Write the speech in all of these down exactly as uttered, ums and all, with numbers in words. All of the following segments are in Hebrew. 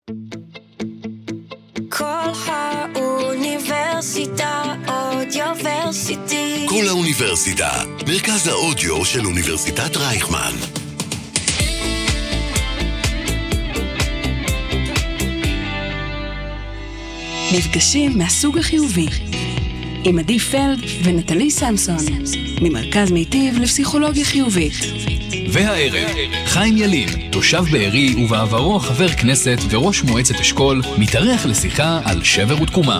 כל האוניברסיטה אודיוורסיטי. כל האוניברסיטה, מרכז האודיו של אוניברסיטת רייכמן. מפגשים מהסוג החיובי עם עדי פלד ונטלי סמסון ממרכז מיטיב לפסיכולוגיה חיובית. והערב, חיים ילין, תושב בארי ובעברו חבר כנסת וראש מועצת אשכול, מתארח לשיחה על שבר ותקומה.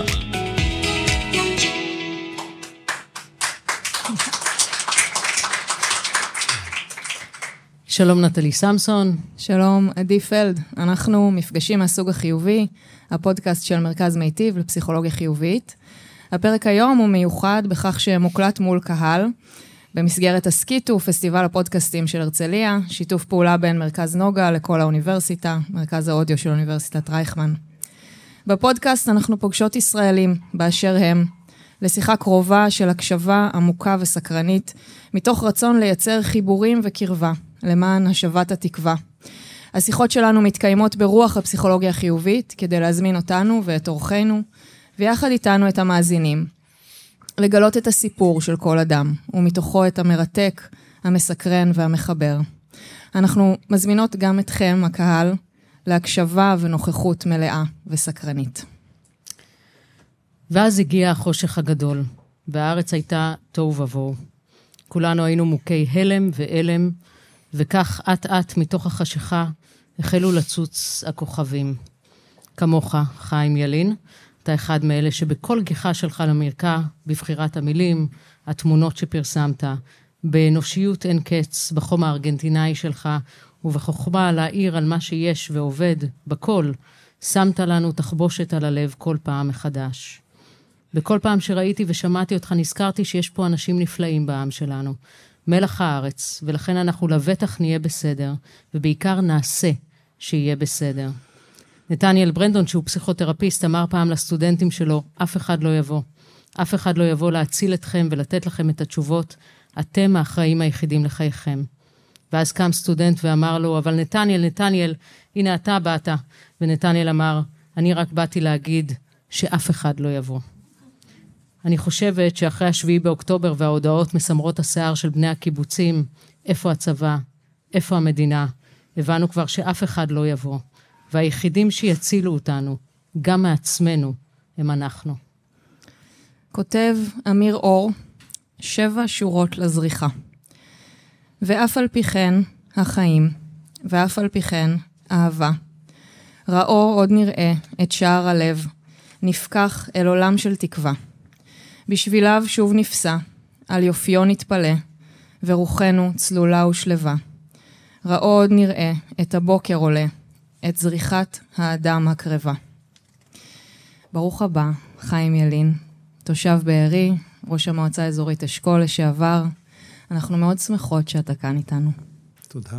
שלום נטלי סמסון. שלום עדי פלד. אנחנו מפגשים מהסוג החיובי, הפודקאסט של מרכז מיטיב לפסיכולוגיה חיובית. הפרק היום הוא מיוחד בכך שמוקלט מול קהל, במסגרת הסקיטו, פסטיבל הפודקאסטים של הרצליה, שיתוף פעולה בין מרכז נוגה לכל האוניברסיטה, מרכז האודיו של אוניברסיטת רייכמן. בפודקאסט אנחנו פוגשות ישראלים באשר הם, לשיחה קרובה של הקשבה עמוקה וסקרנית, מתוך רצון לייצר חיבורים וקרבה, למען השבת התקווה. השיחות שלנו מתקיימות ברוח הפסיכולוגיה החיובית, כדי להזמין אותנו ואת אורחינו, ויחד איתנו את המאזינים. לגלות את הסיפור של כל אדם, ומתוכו את המרתק, המסקרן והמחבר. אנחנו מזמינות גם אתכם, הקהל, להקשבה ונוכחות מלאה וסקרנית. ואז הגיע החושך הגדול, והארץ הייתה תוהו ובוהו. כולנו היינו מוכי הלם ואלם, וכך עת עת מתוך החשיכה החלו לצוץ הכוכבים. כמוך, חיים ילין, אתה אחד מאלה שבכל גיחה שלך למרקע, בבחירת המילים, התמונות שפרסמת, באנושיות אין קץ, בחום הארגנטינאי שלך, ובחוכמה להעיר על מה שיש ועובד, בכל, שמת לנו תחבושת על הלב כל פעם מחדש. בכל פעם שראיתי ושמעתי אותך, נזכרתי שיש פה אנשים נפלאים בעם שלנו, מלח הארץ, ולכן אנחנו לבטח נהיה בסדר, ובעיקר נעשה שיהיה בסדר. נתניאל ברנדון, שהוא פסיכותרפיסט, אמר פעם לסטודנטים שלו, אף אחד לא יבוא. אף אחד לא יבוא להציל אתכם ולתת לכם את התשובות. אתם האחראים היחידים לחייכם. ואז קם סטודנט ואמר לו, אבל נתניאל, נתניאל, הנה אתה באת. ונתניאל אמר, אני רק באתי להגיד שאף אחד לא יבוא. אני חושבת שאחרי השביעי באוקטובר וההודעות מסמרות השיער של בני הקיבוצים, איפה הצבא, איפה המדינה, הבנו כבר שאף אחד לא יבוא. והיחידים שיצילו אותנו, גם מעצמנו, הם אנחנו. כותב אמיר אור, שבע שורות לזריחה. ואף על פי כן, החיים, ואף על פי כן, אהבה. ראו עוד נראה את שער הלב, נפקח אל עולם של תקווה. בשביליו שוב נפסע, על יופיו נתפלא, ורוחנו צלולה ושלווה. ראו עוד נראה את הבוקר עולה, את זריחת האדם הקרבה. ברוך הבא, חיים ילין, תושב בארי, ראש המועצה האזורית אשכול לשעבר. אנחנו מאוד שמחות שאתה כאן איתנו. תודה.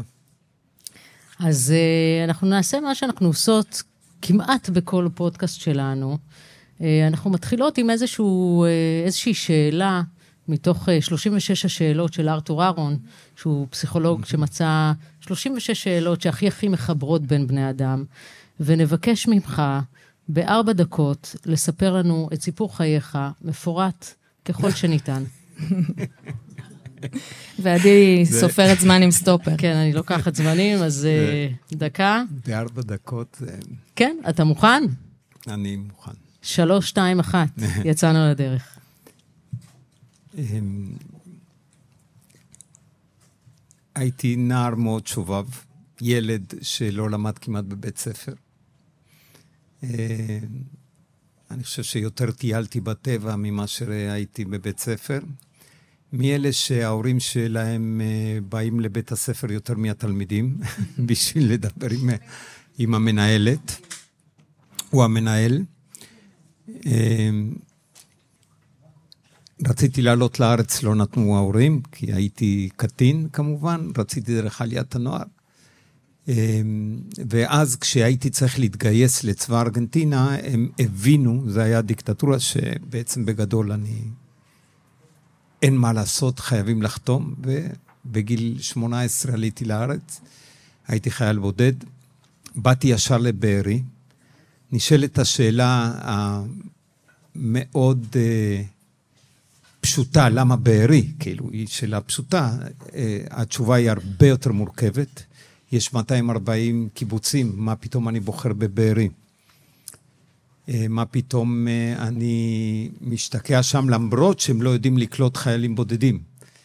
אז uh, אנחנו נעשה מה שאנחנו עושות כמעט בכל פודקאסט שלנו. Uh, אנחנו מתחילות עם איזשהו, uh, איזושהי שאלה, מתוך uh, שלושים ושש השאלות של ארתור אהרון, שהוא פסיכולוג שמצא שלושים ושש שאלות שהכי הכי מחברות בין בני אדם, ונבקש ממך בארבע דקות לספר לנו את סיפור חייך, מפורט ככל שניתן. ועדי סופרת זמן עם סטופר. כן, אני לוקחת זמנים, אז דקה. בארבע דקות. כן, אתה מוכן? אני מוכן. שלוש, שתיים, אחת. יצאנו לדרך. הייתי נער מאוד שובב, ילד שלא למד כמעט בבית ספר. אני חושב שיותר טיילתי בטבע ממה שהייתי בבית ספר. מאלה שההורים שלהם באים לבית הספר יותר מהתלמידים, בשביל לדבר עם, עם המנהלת, הוא המנהל. רציתי לעלות לארץ, לא נתנו ההורים, כי הייתי קטין כמובן, רציתי דרך עליית הנוער. ואז כשהייתי צריך להתגייס לצבא ארגנטינה, הם הבינו, זה היה דיקטטורה שבעצם בגדול אני, אין מה לעשות, חייבים לחתום, ובגיל שמונה עשרה עליתי לארץ, הייתי חייל בודד, באתי ישר לבארי, נשאלת השאלה המאוד פשוטה, למה בארי? כאילו, היא שאלה פשוטה. התשובה היא הרבה יותר מורכבת. יש מאתיים וארבעים קיבוצים, מה פתאום אני בוחר בבארי? מה פתאום אני משתקע שם, למרות שהם לא יודעים לקלוט חיילים בודדים.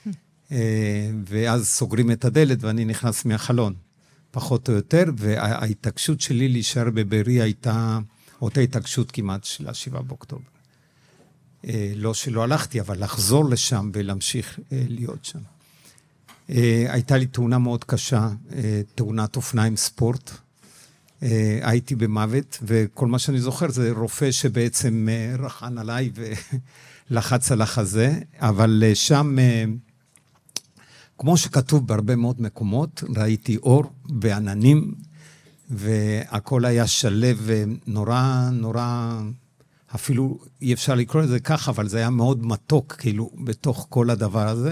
ואז סוגרים את הדלת ואני נכנס מהחלון, פחות או יותר, וההתעקשות שלי להישאר בבארי הייתה אותה התעקשות כמעט של השבעה באוקטובר. לא שלא הלכתי, אבל לחזור לשם ולהמשיך להיות שם. הייתה לי תאונה מאוד קשה, תאונת אופניים ספורט. הייתי במוות, וכל מה שאני זוכר זה רופא שבעצם רחן עליי ולחץ על החזה, אבל שם, כמו שכתוב בהרבה מאוד מקומות, ראיתי אור ועננים, והכל היה שלב ונורא, נורא, אפילו אי אפשר לקרוא את זה ככה, אבל זה היה מאוד מתוק, כאילו, בתוך כל הדבר הזה.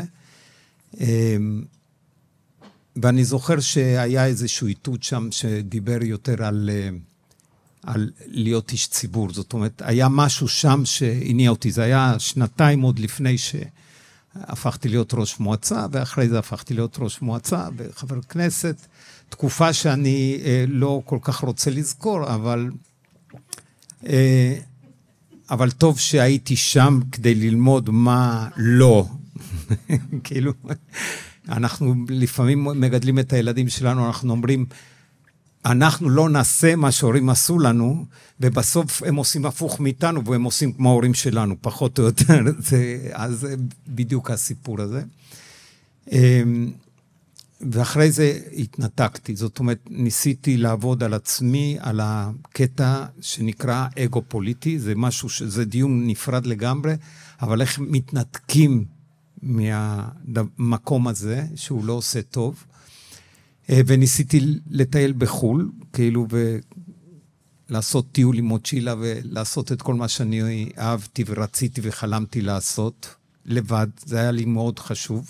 ואני זוכר שהיה איזשהו איתות שם שדיבר יותר על, על להיות איש ציבור. זאת אומרת, היה משהו שם שהניע אותי. זה היה שנתיים עוד לפני שהפכתי להיות ראש מועצה, ואחרי זה הפכתי להיות ראש מועצה וחבר כנסת. תקופה שאני לא כל כך רוצה לזכור, אבל, אבל טוב שהייתי שם כדי ללמוד מה לא. כאילו... אנחנו לפעמים מגדלים את הילדים שלנו, אנחנו אומרים, אנחנו לא נעשה מה שהורים עשו לנו, ובסוף הם עושים הפוך מאיתנו, והם עושים כמו ההורים שלנו, פחות או יותר. זה, אז זה בדיוק הסיפור הזה. ואחרי זה התנתקתי, זאת אומרת, ניסיתי לעבוד על עצמי, על הקטע שנקרא אגו פוליטי, זה משהו, זה דיון נפרד לגמרי, אבל איך מתנתקים מהמקום הזה, שהוא לא עושה טוב, וניסיתי לטייל בחול, כאילו, ולעשות טיול עם מוצ'ילה, ולעשות את כל מה שאני אהבתי ורציתי וחלמתי לעשות, לבד, זה היה לי מאוד חשוב,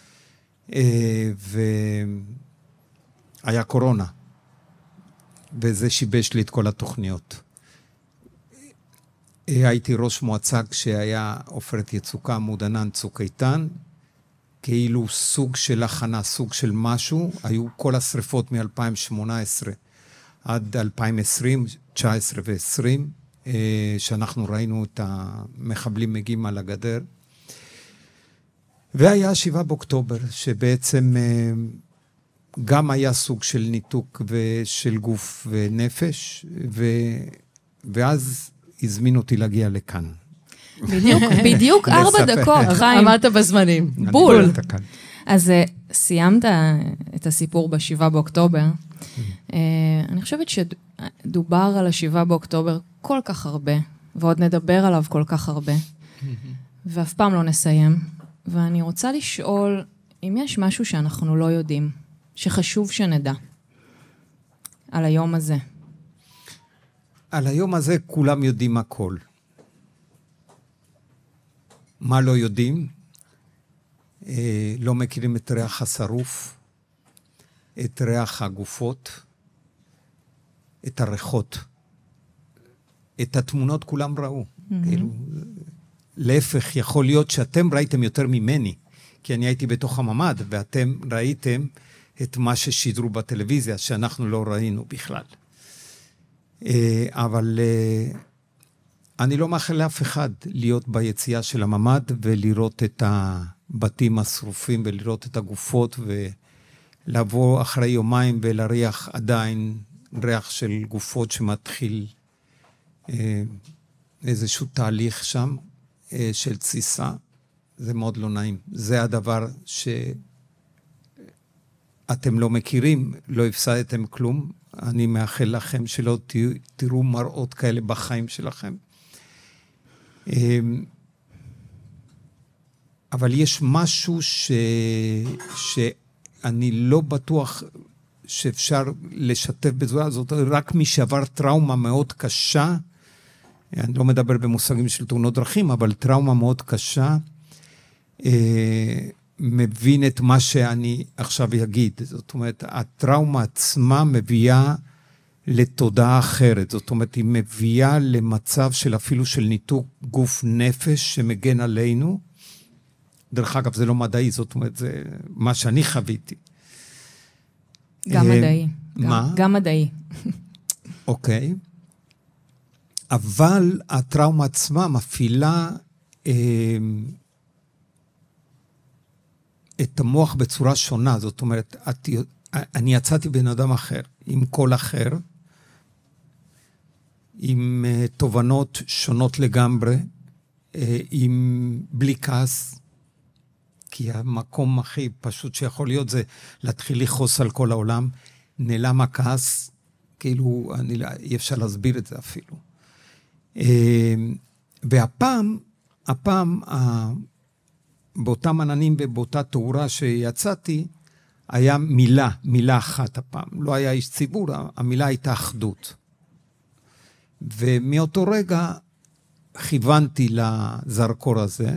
והיה קורונה, וזה שיבש לי את כל התוכניות. הייתי ראש מועצה כשהיה עופרת יצוקה, עמוד ענן, צוק איתן, כאילו סוג של הכנה, סוג של משהו, היו כל השריפות מ-אלפיים שמונה עשרה עד אלפיים עשרים, תשע עשרה ו-עשרים, שאנחנו ראינו את המחבלים מגיעים על הגדר, והיה שבעה באוקטובר, שבעצם גם היה סוג של ניתוק של גוף ונפש, ו... ואז הזמין אותי להגיע לכאן. בדיוק, בדיוק ארבע דקות, חיים. עמדת בזמנים. בול. אז סיימת את הסיפור בשבעה באוקטובר. אני חושבת שדובר על השבעה באוקטובר כל כך הרבה, ועוד נדבר עליו כל כך הרבה, ואף פעם לא נסיים. ואני רוצה לשאול אם יש משהו שאנחנו לא יודעים, שחשוב שנדע, על היום הזה. על היום הזה כולם יודעים הכל. מה לא יודעים? אה, לא מכירים את ריח השרוף, את ריח הגופות, את הריחות. את התמונות כולם ראו. Mm-hmm. כאילו, להפך, יכול להיות שאתם ראיתם יותר ממני, כי אני הייתי בתוך הממד, ואתם ראיתם את מה ששידרו בטלוויזיה, שאנחנו לא ראינו בכלל. אבל אני לא מאחל לאף אחד להיות ביציאה של הממד ולראות את הבתים השרופים ולראות את הגופות ולבוא אחרי יומיים ולריח עדיין ריח של גופות שמתחיל איזשהו תהליך שם של תסיסה. זה מאוד לא נעים. זה הדבר שאתם לא מכירים, לא הפסדתם כלום. אני מאחל לכם שלא תראו מראות כאלה בחיים שלכם. אבל יש משהו ש... שאני לא בטוח שאפשר לשתף בזו, זאת רק מי שעבר טראומה מאוד קשה, אני לא מדבר במושגים של תאונות דרכים, אבל טראומה מאוד קשה, מבין את מה שאני עכשיו אגיד. זאת אומרת, הטראומה עצמה מביאה לתודעה אחרת. זאת אומרת, היא מביאה למצב של אפילו של ניתוק גוף נפש שמגן עלינו. דרך אגב, זה לא מדעי, זאת אומרת, זה מה שאני חוויתי. גם מדעי. מה? גם מדעי. אוקיי. אבל הטראומה עצמה מפעילה אה, את המוח בצורה שונה. זאת אומרת, את, אני יצאתי בן אדם אחר, עם קול אחר, עם uh, תובנות שונות לגמרי, uh, עם בלי כעס, כי המקום הכי פשוט שיכול להיות זה להתחיל לכעוס על כל העולם, נעלם הכעס, כאילו, אני, אי אפשר להסביר את זה אפילו. Uh, והפעם, הפעם, uh, באותם עננים ובאותה תאורה שיצאתי, היה מילה, מילה אחת הפעם. לא היה איש ציבור, המילה הייתה אחדות. ומאותו רגע כיוונתי לזרקור הזה.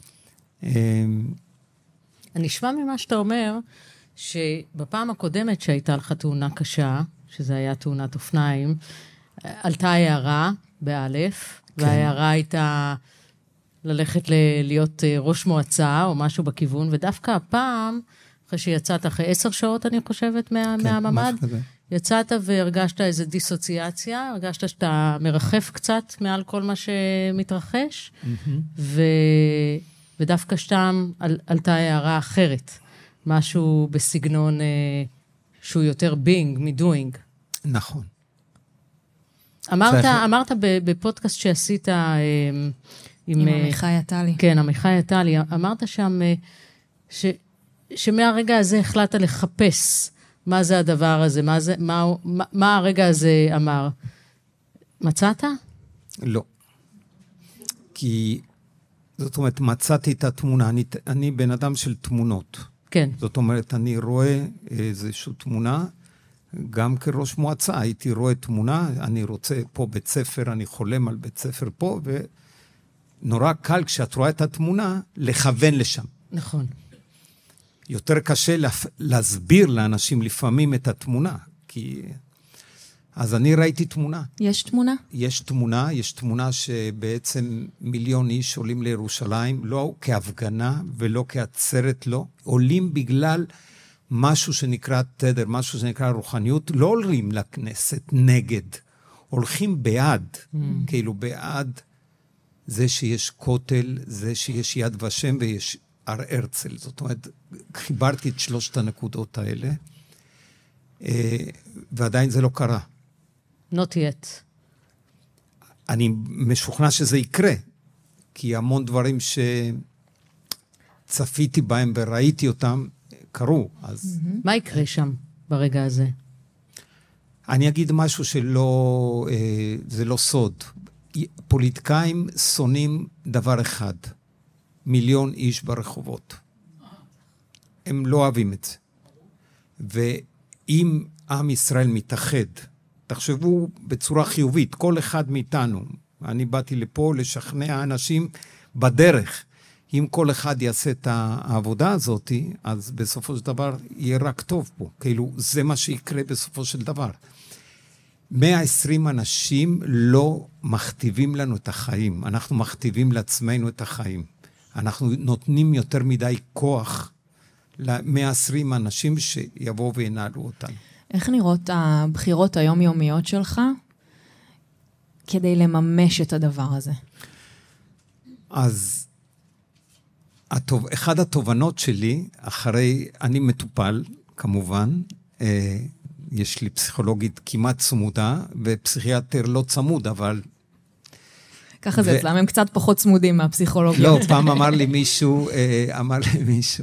אני נשמע ממה שאתה אומר, שבפעם הקודמת שהייתה לך תאונה קשה, שזה היה תאונת אופניים, עלתה הערה באלף, כן. וההערה הייתה ללכת ל- להיות ראש מועצה או משהו בכיוון, ודווקא הפעם, אחרי שיצאת אחרי עשר שעות, אני חושבת, מה, כן, מהממד, יצאת והרגשת איזו דיסוציאציה, הרגשת שאתה מרחף קצת מעל כל מה שמתרחש, mm-hmm. ו... ודווקא שם על... עלתה הערה אחרת, משהו בסגנון אה, שהוא יותר בינג מדוינג. נכון. אמרת, צריך... אמרת בפודקאסט שעשית אה, עם... עם עמיחי עטלי. כן, עמיחי עטלי. אמרת שם אה, ש... שמהרגע הזה החלטת לחפש מה זה הדבר הזה, מה, זה, מה, מה, מה הרגע הזה אמר. מצאת? לא. כי, זאת אומרת, מצאתי את התמונה. אני, אני בן אדם של תמונות. כן. זאת אומרת, אני רואה איזושהי תמונה, גם כראש מועצה, הייתי רואה תמונה, אני רוצה פה בית ספר, אני חולם על בית ספר פה, ונורא קל כשאת רואה את התמונה, לכוון לשם. נכון. יותר קשה להסביר לאנשים לפעמים את התמונה, כי... אז אני ראיתי תמונה. יש תמונה? יש תמונה, יש תמונה שבעצם מיליון איש עולים לירושלים, לא כהפגנה ולא כעצרת, לא. עולים בגלל משהו שנקרא תדר, משהו שנקרא רוחניות, לא עולים לכנסת נגד, הולכים בעד, mm. כאילו בעד זה שיש כותל, זה שיש יד ושם ויש... הר הרצל, זאת אומרת, חיברתי את שלושת הנקודות האלה, ועדיין זה לא קרה. Not yet. אני משוכנע שזה יקרה, כי המון דברים שצפיתי בהם וראיתי אותם, קרו. אז... מה יקרה שם ברגע הזה? אני אגיד משהו שלא, זה לא סוד. פוליטיקאים שונאים דבר אחד, מיליון איש ברחובות. הם לא אוהבים את זה. ואם עם ישראל מתאחד, תחשבו בצורה חיובית, כל אחד מאיתנו, אני באתי לפה לשכנע אנשים בדרך, אם כל אחד יעשה את העבודה הזאת, אז בסופו של דבר יהיה רק טוב פה. כאילו, זה מה שיקרה בסופו של דבר. מאה ועשרים אנשים לא מכתיבים לנו את החיים, אנחנו מכתיבים לעצמנו את החיים. אנחנו נותנים יותר מדי כוח ל-מאה ועשרים אנשים שיבואו וינהלו אותנו. איך נראות הבחירות היומיומיות שלך כדי לממש את הדבר הזה? אז הטוב, אחד התובנות שלי, אחרי, אני מטופל, כמובן, אה, יש לי פסיכולוגית כמעט צמודה, ופסיכיאטר לא צמוד, אבל... ככה זה, אצלם הם קצת פחות צמודים מהפסיכולוגיה. לא, פעם אמר לי מישהו, אמר לי מישהו,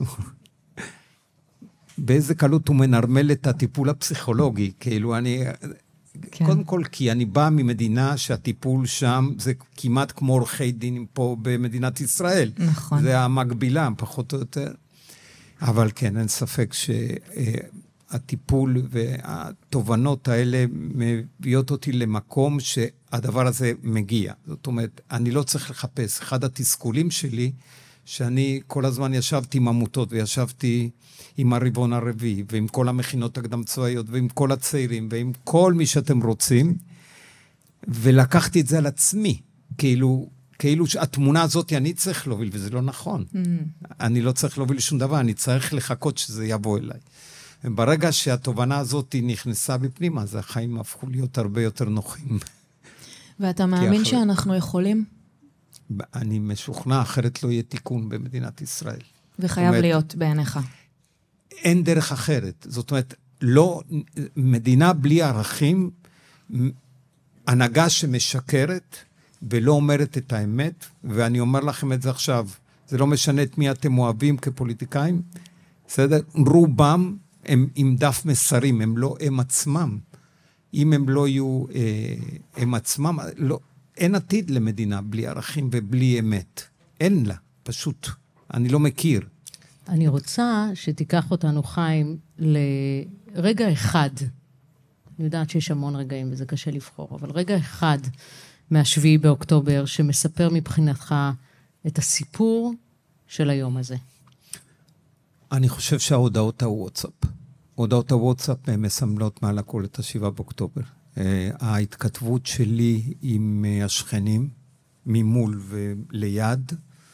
באיזה קלות הוא מנרמל את הטיפול הפסיכולוגי, כאילו אני, קודם כל, כי אני בא ממדינה שהטיפול שם, זה כמעט כמו עורכי דין פה במדינת ישראל. נכון. זה המקבילה, פחות או יותר. אבל כן, אין ספק שהטיפול והתובנות האלה מביאות אותי למקום שהדבר הזה מגיע. זאת אומרת, אני לא צריך לחפש. אחד התסכולים שלי, שאני כל הזמן ישבתי עם עמותות, וישבתי עם הרבעון הרביעי, ועם כל המכינות הקדם צבאיות, ועם כל הצעירים, ועם כל מי שאתם רוצים, ולקחתי את זה על עצמי, כאילו, כאילו שהתמונה הזאת אני צריך להוביל, וזה לא נכון. Mm. אני לא צריך להוביל שום דבר, אני צריך לחכות שזה יבוא אליי. ברגע שהתובנה הזאת נכנסה בפנים, אז החיים הפכו להיות הרבה יותר נוחים. ואתה מאמין אחרי... שאנחנו יכולים? אני משוכנע, אחרת לא יהיה תיקון במדינת ישראל. וחייב אומרת, להיות בעיניך. אין דרך אחרת. זאת אומרת, לא, מדינה בלי ערכים, הנהגה שמשקרת, ולא אומרת את האמת, ואני אומר לכם את זה עכשיו, זה לא משנה את מי אתם אוהבים כפוליטיקאים, בסדר? רובם הם עם דף מסרים, הם לא הם עצמם. אם הם לא יהיו אה, הם עצמם, לא, אין עתיד למדינה בלי ערכים ובלי אמת. אין לה, פשוט. אני לא מכיר. אני רוצה שתיקח אותנו, חיים, לרגע אחד. אני יודעת שיש המון רגעים וזה קשה לבחור, אבל רגע אחד מהשביעי באוקטובר שמספר מבחינתך את הסיפור של היום הזה. אני חושב שההודעות הוואטסאפ. הודעות הוואטסאפ מסמלות מעל הכל את השבעה באוקטובר. ההתכתבות שלי עם השכנים, ממול וליד,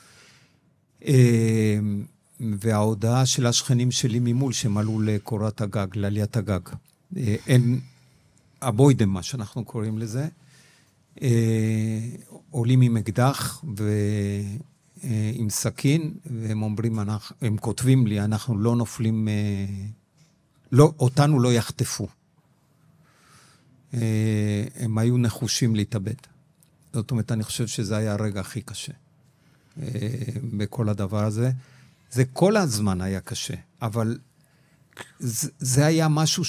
וההודעה של השכנים שלי ממול, שהם עלו לקורת הגג, לעליית הגג. אין, הבוידם, מה שאנחנו קוראים לזה, עולים עם אקדח ועם סכין, והם אומרים, הם כותבים לי, אנחנו לא נופלים, לא, אותנו לא יחטפו. הם היו נחושים להתאבד. זאת אומרת, אני חושב שזה היה הרגע הכי קשה בכל הדבר הזה. זה כל הזמן היה קשה, אבל זה, זה היה משהו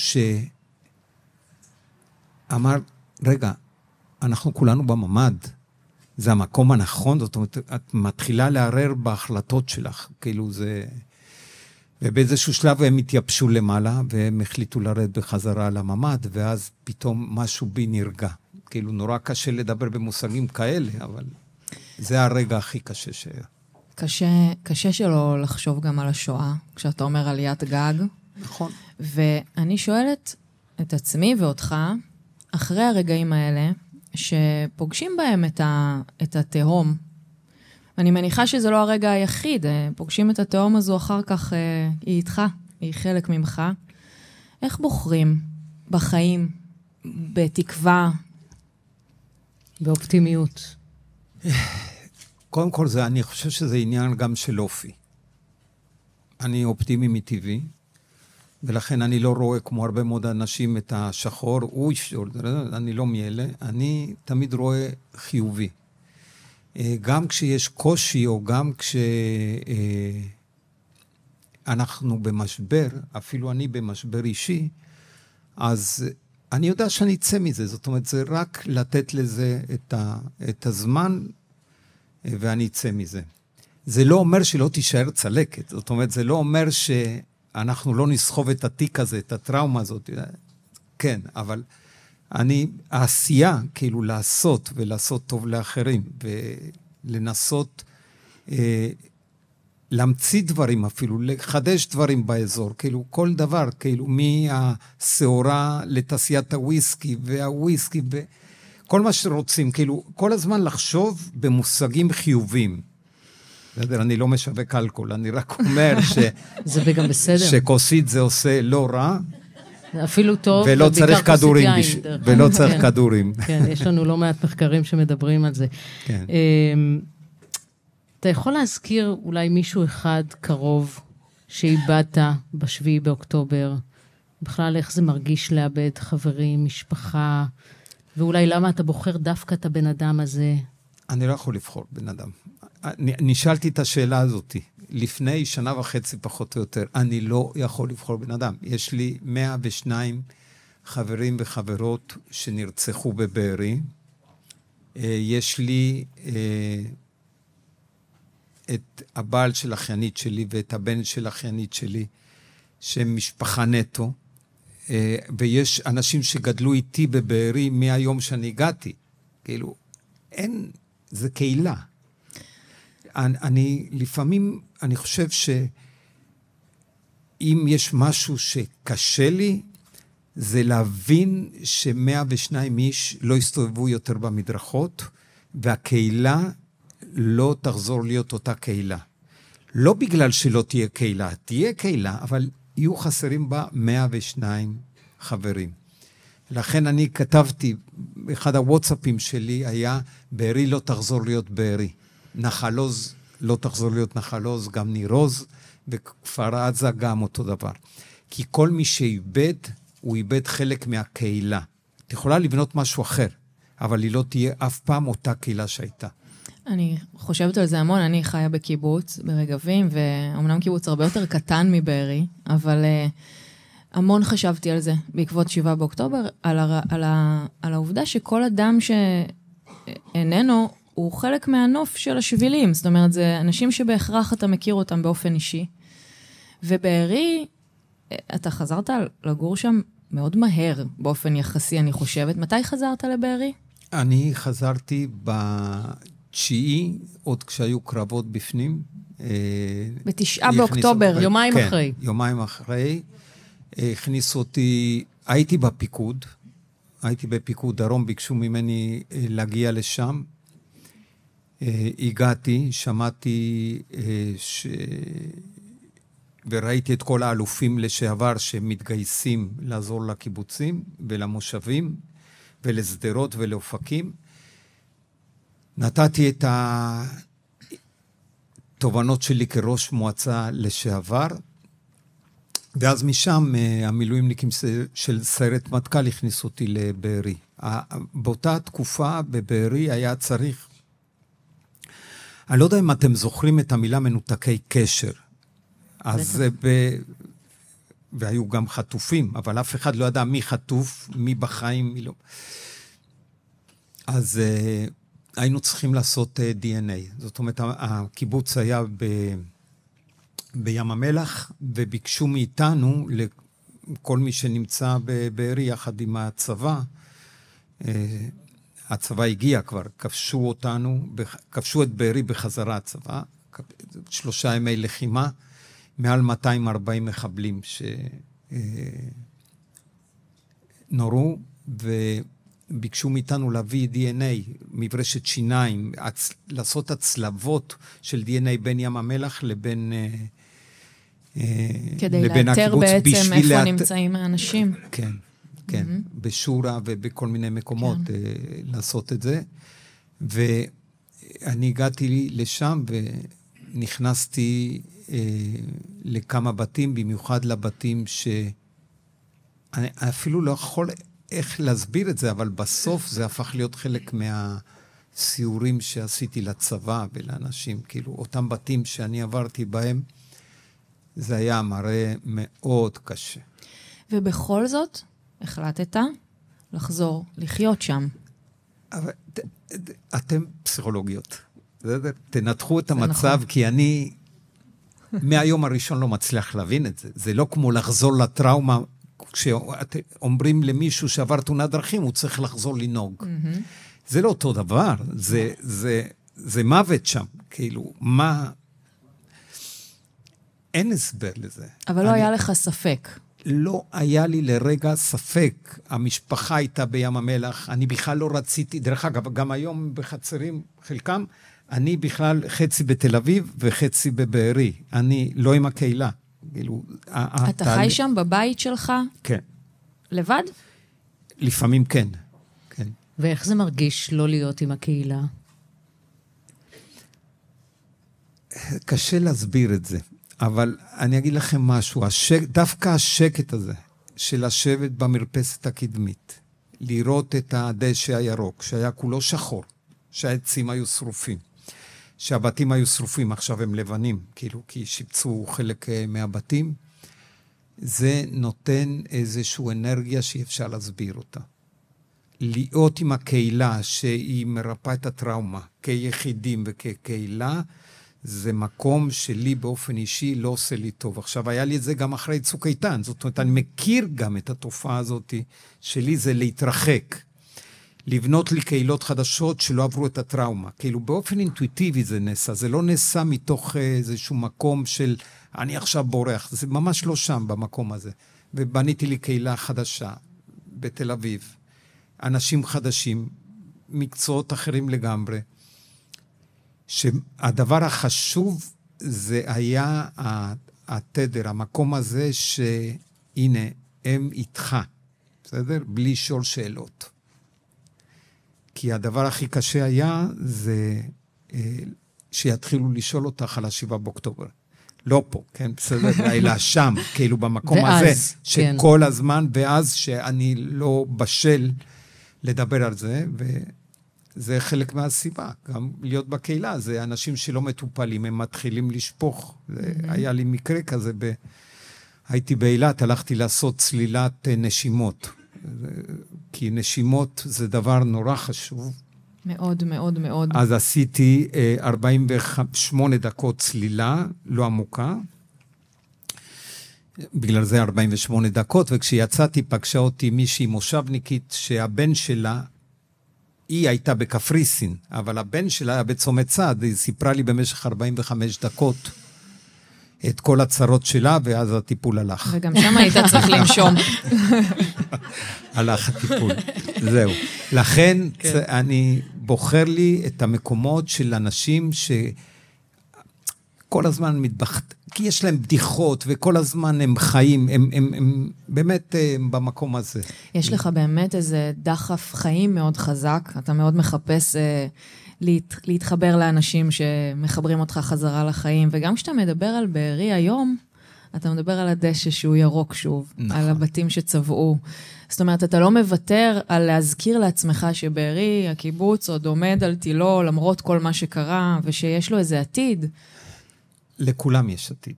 שאמר, רגע, אנחנו כולנו בממד, זה המקום הנכון, זאת אומרת, את מתחילה לערער בהחלטות שלך, כאילו זה... ובאיזשהו שלב הם התייבשו למעלה, והם החליטו לרד בחזרה לממד, ואז פתאום משהו בי נרגע. כאילו נורא קשה לדבר במושגים כאלה, אבל זה הרגע הכי קשה שהיה. קשה, קשה שלא לחשוב גם על השואה, כשאתה אומר עליית גג. נכון. ואני שואלת את עצמי ואותך, אחרי הרגעים האלה, שפוגשים בהם את, ה, את התהום, אני מניחה שזה לא הרגע היחיד, פוגשים את התהום הזו אחר כך, היא איתך, היא חלק ממך. איך בוחרים בחיים, בתקווה? באופטימיות. קודם כל, זה, אני חושב שזה עניין גם של אופי. אני אופטימי מטבעי, ולכן אני לא רואה כמו הרבה מאוד אנשים את השחור, אוי, אני לא מאלה, אני תמיד רואה חיובי. גם כשיש קושי, או גם כשאנחנו במשבר, אפילו אני במשבר אישי, אז אני יודע שאני אצא מזה. זאת אומרת, זה רק לתת לזה את, ה, את הזמן, ואני אצא מזה. זה לא אומר שלא תישאר צלקת. זאת אומרת, זה לא אומר שאנחנו לא נסחוב את התיק הזה, את הטראומה הזאת. כן, אבל... אני, העשייה, כאילו לעשות ולעשות טוב לאחרים, ולנסות אה, להמציא דברים אפילו, לחדש דברים באזור, כאילו כל דבר, כאילו מהסעורה לתעשיית הוויסקי והוויסקי, וכל מה שרוצים, כאילו כל הזמן לחשוב במושגים חיובים. בסדר, אני לא משווק אלכוהול, אני רק אומר ש... זה גם בסדר. שכוסית זה עושה לא רע, אפילו טוב, ולא צריך כדורים, ולא צריך כדורים. כן, יש לנו לא מעט מחקרים שמדברים על זה. כן. אתה יכול להזכיר אולי מישהו אחד קרוב שאיבדת בשביעי באוקטובר, בכלל איך זה מרגיש לאבד חברים, משפחה, ואולי למה אתה בוחר דווקא את הבן אדם הזה? אני לא יכול לבחור בן אדם. נשאלתי את השאלה הזאת. לפני שנה וחצי פחות או יותר, אני לא יכול לבחור בן אדם. יש לי מאה ושניים חברים וחברות שנרצחו בבארי. יש לי את הבעל של אחיינית שלי ואת הבן של אחיינית שלי, שהם משפחה נטו. ויש אנשים שגדלו איתי בבארי מהיום שאני הגעתי. כאילו, אין, זה קהילה. אני, אני לפעמים, אני חושב שאם יש משהו שקשה לי, זה להבין שמאה ושניים איש לא יסתובבו יותר במדרכות, והקהילה לא תחזור להיות אותה קהילה. לא בגלל שלא תהיה קהילה, תהיה קהילה, אבל יהיו חסרים בה מאה ושניים חברים. לכן אני כתבתי, אחד הוואטסאפים שלי היה, בארי לא תחזור להיות בארי. נחלוז לא תחזור להיות נחלוז, גם נירוז, וכפר עזה גם אותו דבר. כי כל מי שאיבד, הוא איבד חלק מהקהילה. את יכולה לבנות משהו אחר, אבל היא לא תהיה אף פעם אותה קהילה שהייתה. אני חושבת על זה המון, אני חיה בקיבוץ, ברגבים, ואומנם קיבוץ הרבה יותר קטן מבארי, אבל uh, המון חשבתי על זה, בעקבות שבעה באוקטובר, על, הר... על, ה... על העובדה שכל אדם שאיננו, הוא חלק מהנוף של השבילים, זאת אומרת, זה אנשים שבהכרח אתה מכיר אותם באופן אישי, ובארי, אתה חזרת לגור שם מאוד מהר, באופן יחסי, אני חושבת. מתי חזרת לבארי? אני חזרתי בתשיעי, עוד כשהיו קרבות בפנים. בתשעה באוקטובר, יומיים כן, אחרי. יומיים אחרי. הכניסו אותי, הייתי בפיקוד, הייתי בפיקוד דרום, ביקשו ממני להגיע לשם. הגעתי, שמעתי ש... וראיתי את כל האלופים לשעבר שמתגייסים לעזור לקיבוצים ולמושבים ולסדרות ולאופקים. נתתי את התובנות שלי כראש מועצה לשעבר, ואז משם המילואימניקים של סיירת מטכ"ל הכניסו אותי לבארי. באותה תקופה בבארי היה צריך, אני לא יודע אם אתם זוכרים את המילה מנותקי קשר, אז ב... והיו גם חטופים, אבל אף אחד לא ידע מי חטוף, מי בחיים, מי לא. אז uh, היינו צריכים לעשות uh, די אן איי. זאת אומרת, הקיבוץ היה ב... בים המלח, וביקשו מאיתנו, לכל מי שנמצא בבארי יחד עם הצבא, uh, הצבא הגיע כבר, כבשו אותנו, כבשו את בארי בחזרה הצבא, שלושה ימי לחימה, מעל מאתיים וארבעים מחבלים שנורו, וביקשו מאיתנו להביא די אן איי, מברשת שיניים, לעשות הצלבות של די אן איי בין ים המלח לבין כדי לאתר בעצם איפה נמצאים האנשים. כן, כן, בשורה ובכל מיני מקומות לעשות את זה. ואני הגעתי לשם ונכנסתי לכמה בתים, במיוחד לבתים שאני אפילו לא יכול איך להסביר את זה, אבל בסוף זה הפך להיות חלק מהסיורים שעשיתי לצבא ולאנשים. כאילו, אותם בתים שאני עברתי בהם, זה היה מראה מאוד קשה. ובכל זאת, החלטת לחזור, לחיות שם. אבל אתם פסיכולוגיות. תנתחו את המצב, כי אני מהיום הראשון לא מצליח להבין את זה. זה לא כמו לחזור לטראומה, כשאומרים למישהו שעבר תאונת דרכים, הוא צריך לחזור לנהוג. זה לא אותו דבר, זה, זה, זה מוות שם. כאילו, מה... אין הסבר לזה. אבל לא היה לך ספק. לא היה לי לרגע ספק. המשפחה הייתה בים המלח, אני בכלל לא רציתי, דרך אגב, גם היום בחצרים, חלקם, אני בכלל חצי בתל אביב וחצי בבארי. אני לא עם הקהילה. אתה חי שם בבית שלך? כן. לבד? לפעמים כן. כן. ואיך זה מרגיש לא להיות עם הקהילה? קשה להסביר את זה. אבל אני אגיד לכם משהו, השק, דווקא השקט הזה של לשבת במרפסת הקדמית, לראות את הדשא הירוק, שהיה כולו שחור, שהעצים היו שרופים, שהבתים היו שרופים, עכשיו הם לבנים, כאילו, כי שיפצו חלק מהבתים, זה נותן איזושהי אנרגיה שאי אפשר להסביר אותה. להיות עם הקהילה שהיא מרפא את הטראומה, כיחידים וכקהילה, זה מקום שלי באופן אישי לא עושה לי טוב. עכשיו, היה לי את זה גם אחרי צוק איתן. זאת אומרת, אני מכיר גם את התופעה הזאת, שלי זה להתרחק. לבנות לי קהילות חדשות שלא עברו את הטראומה. כאילו באופן אינטואיטיבי זה נעשה, זה לא נעשה מתוך איזשהו מקום של אני עכשיו בורח, זה ממש לא שם במקום הזה. ובניתי לי קהילה חדשה בתל אביב, אנשים חדשים, מקצועות אחרים לגמרי, שהדבר החשוב זה היה התדר, המקום הזה שהנה, הם איתך, בסדר? בלי שול שאלות. כי הדבר הכי קשה היה, זה שיתחילו לשאול אותך על השבעה באוקטובר. לא פה, כן? בסדר? אלא שם, כאילו במקום הזה, שכל הזמן, ואז שאני לא בשל לדבר על זה, וזה חלק מהסיבה. גם להיות בקהילה, זה אנשים שלא מטופלים, הם מתחילים לשפוך. היה לי מקרה כזה, הייתי באילת, הלכתי לעשות צלילת נשימות. כי נשימות זה דבר נורא חשוב. מאוד, מאוד, מאוד. אז עשיתי ארבעים ושמונה דקות צלילה, לא עמוקה. בגלל זה ארבעים ושמונה דקות, וכשיצאתי פגשה אותי מישהי מושבניקית, שהבן שלה, היא הייתה בקפריסין, אבל הבן שלה היה בצומת צד, היא סיפרה לי במשך ארבעים וחמש דקות, את כל הצרות שלה, ואז הטיפול הלך. וגם שם היית צריך לנשום. הלך הטיפול, זהו. לכן אני בוחר לי את המקומות של אנשים שכל הזמן מתבחת, כי יש להם בדיחות, וכל הזמן הם חיים, הם, הם, הם באמת הם במקום הזה. יש לך באמת איזה דחף חיים מאוד חזק, אתה מאוד מחפש להת, להתחבר לאנשים שמחברים אותך חזרה לחיים, וגם כשאתה מדבר על בארי היום, אתה מדבר על הדשא שהוא ירוק שוב, נכון. על הבתים שצבעו. זאת אומרת, אתה לא מוותר על להזכיר לעצמך שבארי, הקיבוץ, עוד עומד על תילו, למרות כל מה שקרה, ושיש לו איזה עתיד. לכולם יש עתיד.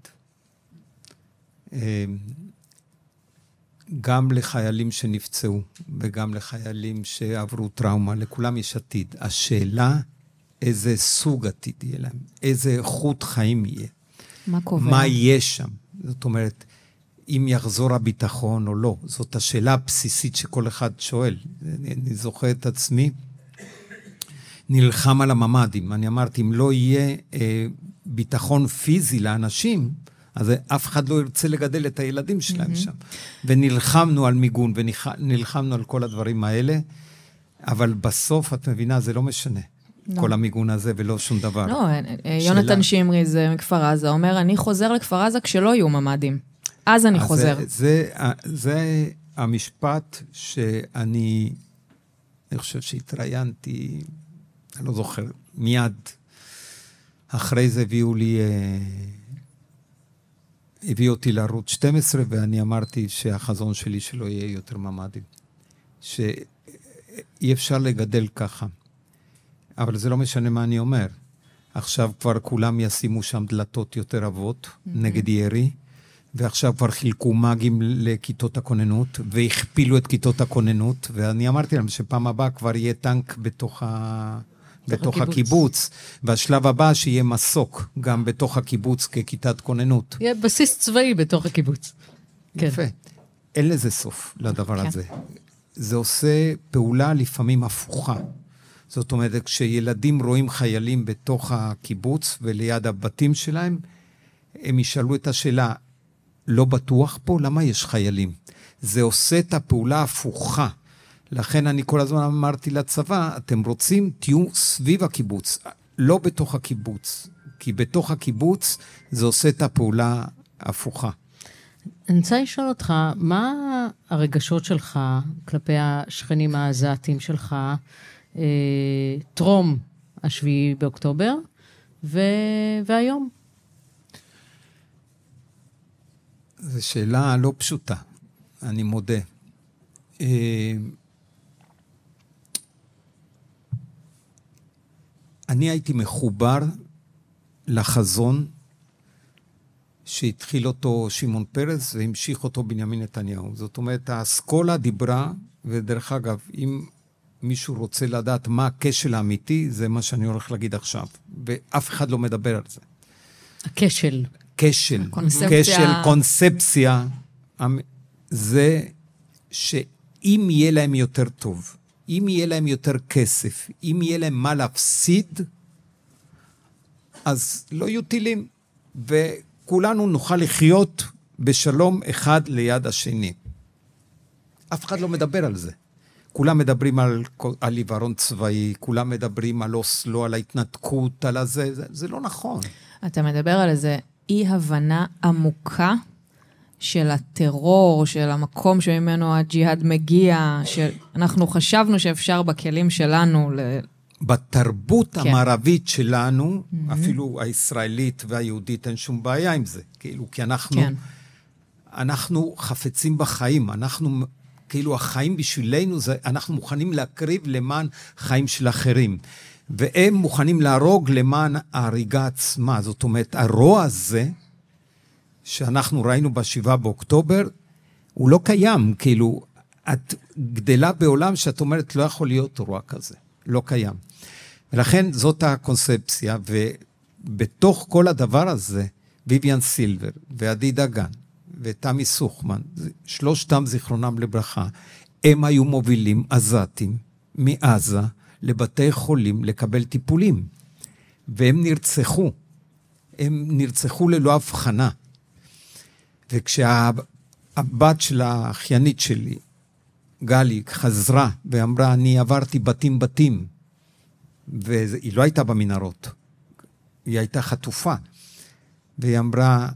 גם לחיילים שנפצעו, וגם לחיילים שעברו טראומה, לכולם יש עתיד. השאלה, איזה סוג עתיד יהיה להם, איזה איכות חיים יהיה. מה קובע? מה יהיה שם? זאת אומרת, אם יחזור הביטחון או לא. זאת השאלה הבסיסית שכל אחד שואל. אני, אני זוכר את עצמי, נלחם על הממדים. אני אמרתי, אם לא יהיה אה, ביטחון פיזי לאנשים, אז אף אחד לא ירצה לגדל את הילדים שלהם mm-hmm. שם. ונלחמנו על מיגון, ונלחמנו על כל הדברים האלה, אבל בסוף, את מבינה, זה לא משנה. לא. כל המיגון הזה ולא שום דבר. לא, יונתן שמרי זה מכפר עזה, אומר, אני חוזר לכפר עזה כשלא יהיו ממדים. אז אני אז חוזר. זה, זה, זה המשפט שאני, אני חושב שהתראיינתי, אני לא זוכר, מיד. אחרי זה הביאו לי, הביאו אותי לערוץ שתים עשרה, ואני אמרתי שהחזון שלי שלא יהיה יותר ממדים. שאי אפשר לגדל ככה. אבל זה לא משנה מה אני אומר. עכשיו כבר כולם ישימו שם דלתות יותר רבות, mm-hmm. נגד ירי, ועכשיו כבר חילקו מגים לכיתות הכוננות, והכפילו את כיתות הכוננות, ואני אמרתי להם שפעם הבאה כבר יהיה טנק בתוך, ה... בתוך הקיבוץ. הקיבוץ, והשלב הבא שיהיה מסוק, גם בתוך הקיבוץ ככיתת כוננות. יהיה בסיס צבאי בתוך הקיבוץ. יפה. כן. אין לזה סוף לדבר כן. הזה. זה עושה פעולה לפעמים הפוכה. זאת אומרת, כשילדים רואים חיילים בתוך הקיבוץ וליד הבתים שלהם, הם ישאלו את השאלה, לא בטוח פה? למה יש חיילים? זה עושה את הפעולה הפוכה. לכן אני כל הזמן אמרתי לצבא, אתם רוצים, תהיו סביב הקיבוץ, לא בתוך הקיבוץ. כי בתוך הקיבוץ זה עושה את הפעולה הפוכה. אני רוצה לשאול אותך, מה הרגשות שלך כלפי השכנים העזתיים שלך, טרום השביעי באוקטובר, ו... והיום? זו שאלה לא פשוטה, אני מודה. אני הייתי מחובר לחזון שהתחיל אותו שמעון פרס והמשיך אותו בנימין נתניהו. זאת אומרת, האסכולה דיברה, ודרך אגב, אם מישהו רוצה לדעת מה הכשל האמיתי, זה מה שאני הולך להגיד עכשיו. ואף אחד לא מדבר על זה. הכשל. כשל. כשל, קונספציה. זה שאם יהיה להם יותר טוב, אם יהיה להם יותר כסף, אם יהיה להם מה להפסיד, אז לא יהיו טילים, וכולנו נוכל לחיות בשלום אחד ליד השני. אף אחד לא מדבר על זה. כולם מדברים על, על עיוורון צבאי, כולם מדברים על אוסלו, על ההתנתקות, על הזה, זה, זה לא נכון. אתה מדבר על איזה אי-הבנה עמוקה של הטרור, של המקום שממנו הג'יהאד מגיע, שאנחנו חשבנו שאפשר בכלים שלנו ל... בתרבות כן. המערבית שלנו, mm-hmm. אפילו הישראלית והיהודית, אין שום בעיה עם זה. כאילו, כי אנחנו, כן. אנחנו חפצים בחיים, אנחנו, כאילו, החיים בשבילנו, זה, אנחנו מוכנים להקריב למען חיים של אחרים. והם מוכנים להרוג למען ההריגה עצמה. זאת אומרת, הרוע הזה, שאנחנו ראינו בשבעה באוקטובר, הוא לא קיים. כאילו, את גדלה בעולם שאת אומרת, לא יכול להיות רוע כזה. לא קיים. ולכן זאת הקונספציה, ובתוך כל הדבר הזה, ויביאן סילבר, ועדי דגן, ותמי סוכמן, שלושתם זיכרונם לברכה, הם היו מובילים עזתים מעזה לבתי חולים לקבל טיפולים, והם נרצחו. הם נרצחו ללא הבחנה. וכשהבת של האחיינית שלי, גלי, חזרה ואמרה, אני עברתי בתים בתים, והיא לא הייתה במנהרות, היא הייתה חטופה, והיא אמרה,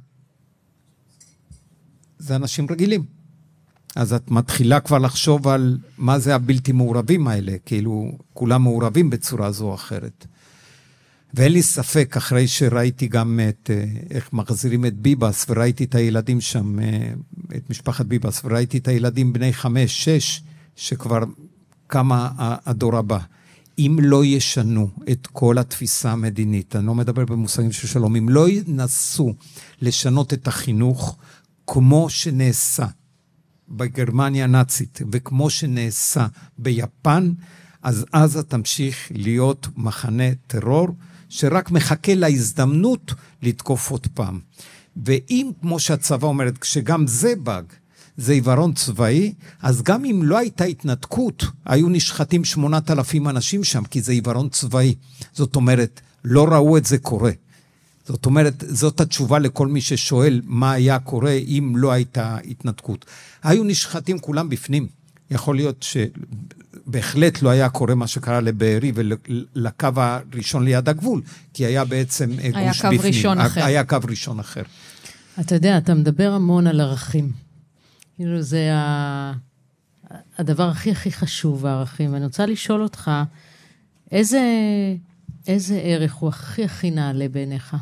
זה אנשים רגילים. אז את מתחילה כבר לחשוב על מה זה הבלתי מעורבים האלה, כאילו כולם מעורבים בצורה זו או אחרת. ואין לי ספק, אחרי שראיתי גם את, איך מחזירים את ביבס, וראיתי את הילדים שם, את משפחת ביבס, וראיתי את הילדים בני חמש, שש, שכבר קמה הדור הבא. אם לא ישנו את כל התפיסה המדינית, אני לא מדבר במושגים של שלום, אם לא ינסו לשנות את החינוך, כמו שנעשה בגרמניה הנאצית, וכמו שנעשה ביפן, אז עזה תמשיך להיות מחנה טרור, שרק מחכה להזדמנות לתקוף עוד פעם. ואם, כמו שהצבא אומרת, כשגם זה באג, זה עיוורון צבאי, אז גם אם לא הייתה התנתקות, היו נשחטים שמונת אלפים אנשים שם, כי זה עיוורון צבאי. זאת אומרת, לא ראו את זה קורה. זאת אומרת, זאת התשובה לכל מי ששואל מה היה קורה אם לא הייתה התנתקות. היו נשחטים כולם בפנים. יכול להיות שבהחלט לא היה קורה מה שקרה לבארי ולקו הראשון ליד הגבול, כי היה בעצם היה גוש קו בפנים. ראשון אחר. היה קו ראשון אחר. אתה יודע, אתה מדבר המון על ערכים. כאילו זה הדבר הכי הכי חשוב, הערכים. ואני רוצה לשאול אותך, איזה, איזה ערך הוא הכי הכי נעלה בעיניך?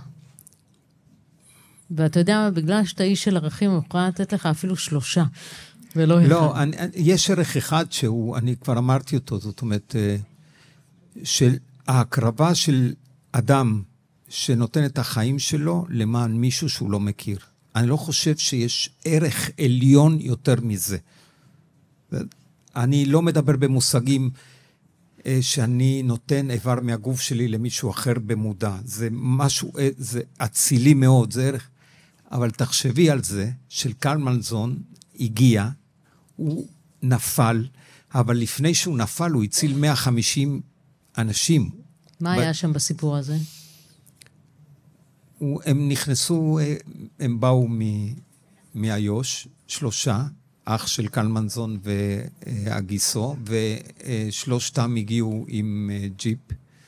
ואתה יודע, בגלל שאתה איש של ערכים, הוא יכול לתת לך אפילו שלושה, ולא אחד. לא, אני, יש ערך אחד שהוא, אני כבר אמרתי אותו, זאת אומרת, של ההקרבה של אדם שנותן את החיים שלו למען מישהו שהוא לא מכיר. אני לא חושב שיש ערך עליון יותר מזה. אני לא מדבר במושגים שאני נותן איבר מהגוף שלי למישהו אחר במודע. זה משהו, זה אצילי מאוד, זה ערך. אבל תחשבי על זה, של קלמנזון הגיע, הוא נפל, אבל לפני שהוא נפל, הוא הציל מאה וחמישים אנשים. מה ב... היה שם בסיפור הזה? הם נכנסו, הם באו מאיו"ש, שלושה, אח של קלמנזון והגיסו, ושלושתם הגיעו עם ג'יפ,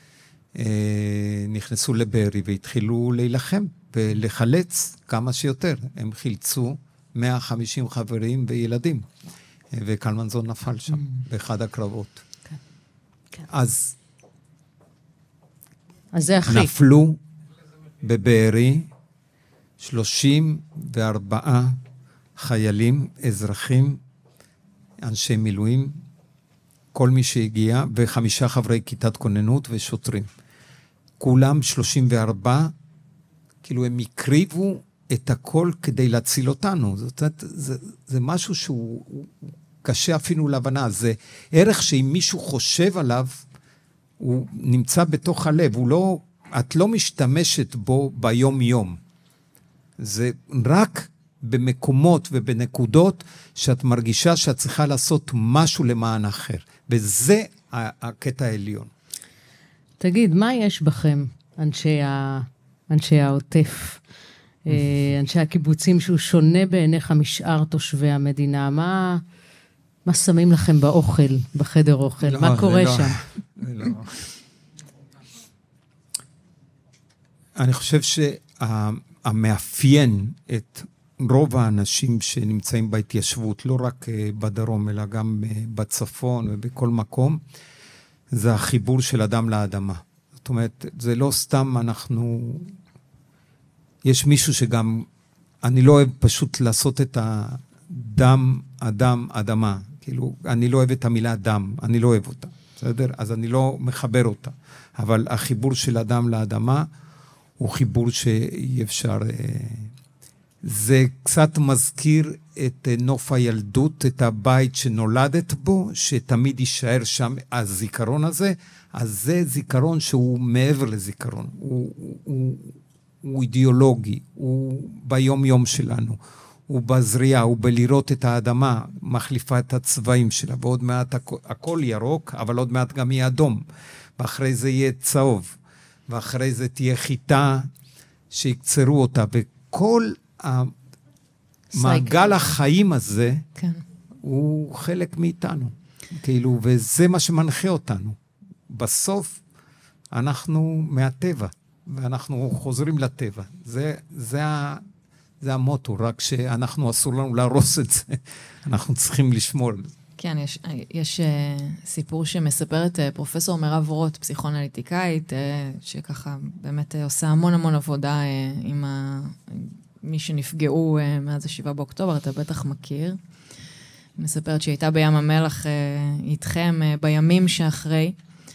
נכנסו לבארי והתחילו להילחם ולחלץ כמה שיותר. הם חילצו מאה וחמישים חברים וילדים, וקלמנזון נפל שם באחד הקרבות. כן. כן. אז, אז זה הכי. נפלו בבארי שלושים וארבעה חיילים, אזרחים, אנשי מילואים, כל מי שהגיע, וחמישה חברי כיתת כוננות ושוטרים. כולם שלושים וארבע, כאילו הם הקריבו את הכל כדי להציל אותנו. זאת אומרת, זה, זה משהו שהוא קשה אפילו להבנה. זה ערך שאם מישהו חושב עליו, הוא נמצא בתוך הלב, הוא לא, את לא משתמשת בו ביום יום. זה רק במקומות ובנקודות שאת מרגישה שאת צריכה לעשות משהו למען אחר. וזה הקטע העליון. תגיד, מה יש בכם, אנשי, ה... אנשי העוטף, אנשי הקיבוצים, שהוא שונה בעיניך משאר תושבי המדינה? מה, מה שמים לכם באוכל, בחדר אוכל? לא, מה קורה לא, שם? לא. אני חושב שהמאפיין את רוב האנשים שנמצאים בהתיישבות, לא רק בדרום, אלא גם בצפון ובכל מקום, זה החיבור של אדם לאדמה. זאת אומרת, זה לא סתם אנחנו... יש מישהו שגם... אני לא אוהב פשוט לעשות את הדם, אדם, אדמה. כאילו, אני לא אוהב את המילה דם, אני לא אוהב אותה. בסדר? אז אני לא מחבר אותה. אבל החיבור של אדם לאדמה הוא חיבור שאי אפשר... זה קצת מזכיר את נוף הילדות, את הבית שנולדת בו, שתמיד יישאר שם הזיכרון הזה. אז זה זיכרון שהוא מעבר לזיכרון. הוא, הוא, הוא אידיאולוגי, הוא ביום יום שלנו. הוא בזריעה, הוא בלראות את האדמה, מחליפה את הצבעים שלה, ועוד מעט הכ- הכל ירוק, אבל עוד מעט גם יהיה אדום. ואחרי זה יהיה צהוב, ואחרי זה תהיה חיטה שיקצרו אותה, וכל המעגל החיים הזה, כן. הוא חלק מאיתנו. כאילו, וזה מה שמנחה אותנו. בסוף אנחנו מהטבע, ואנחנו חוזרים לטבע. זה, זה ה... זה המוטו, רק שאנחנו אסור לנו להרוס את זה. אנחנו צריכים לשמור על זה. כן, יש, יש uh, סיפור שמספרת uh, פרופסור מירב רוט, פסיכואנליטיקאית, uh, שככה באמת uh, עושה המון המון עבודה uh, עם ה, מי שנפגעו uh, מאז השבעה באוקטובר, אתה בטח מכיר. מספרת שהייתה בים המלח uh, איתכם uh, בימים שאחרי,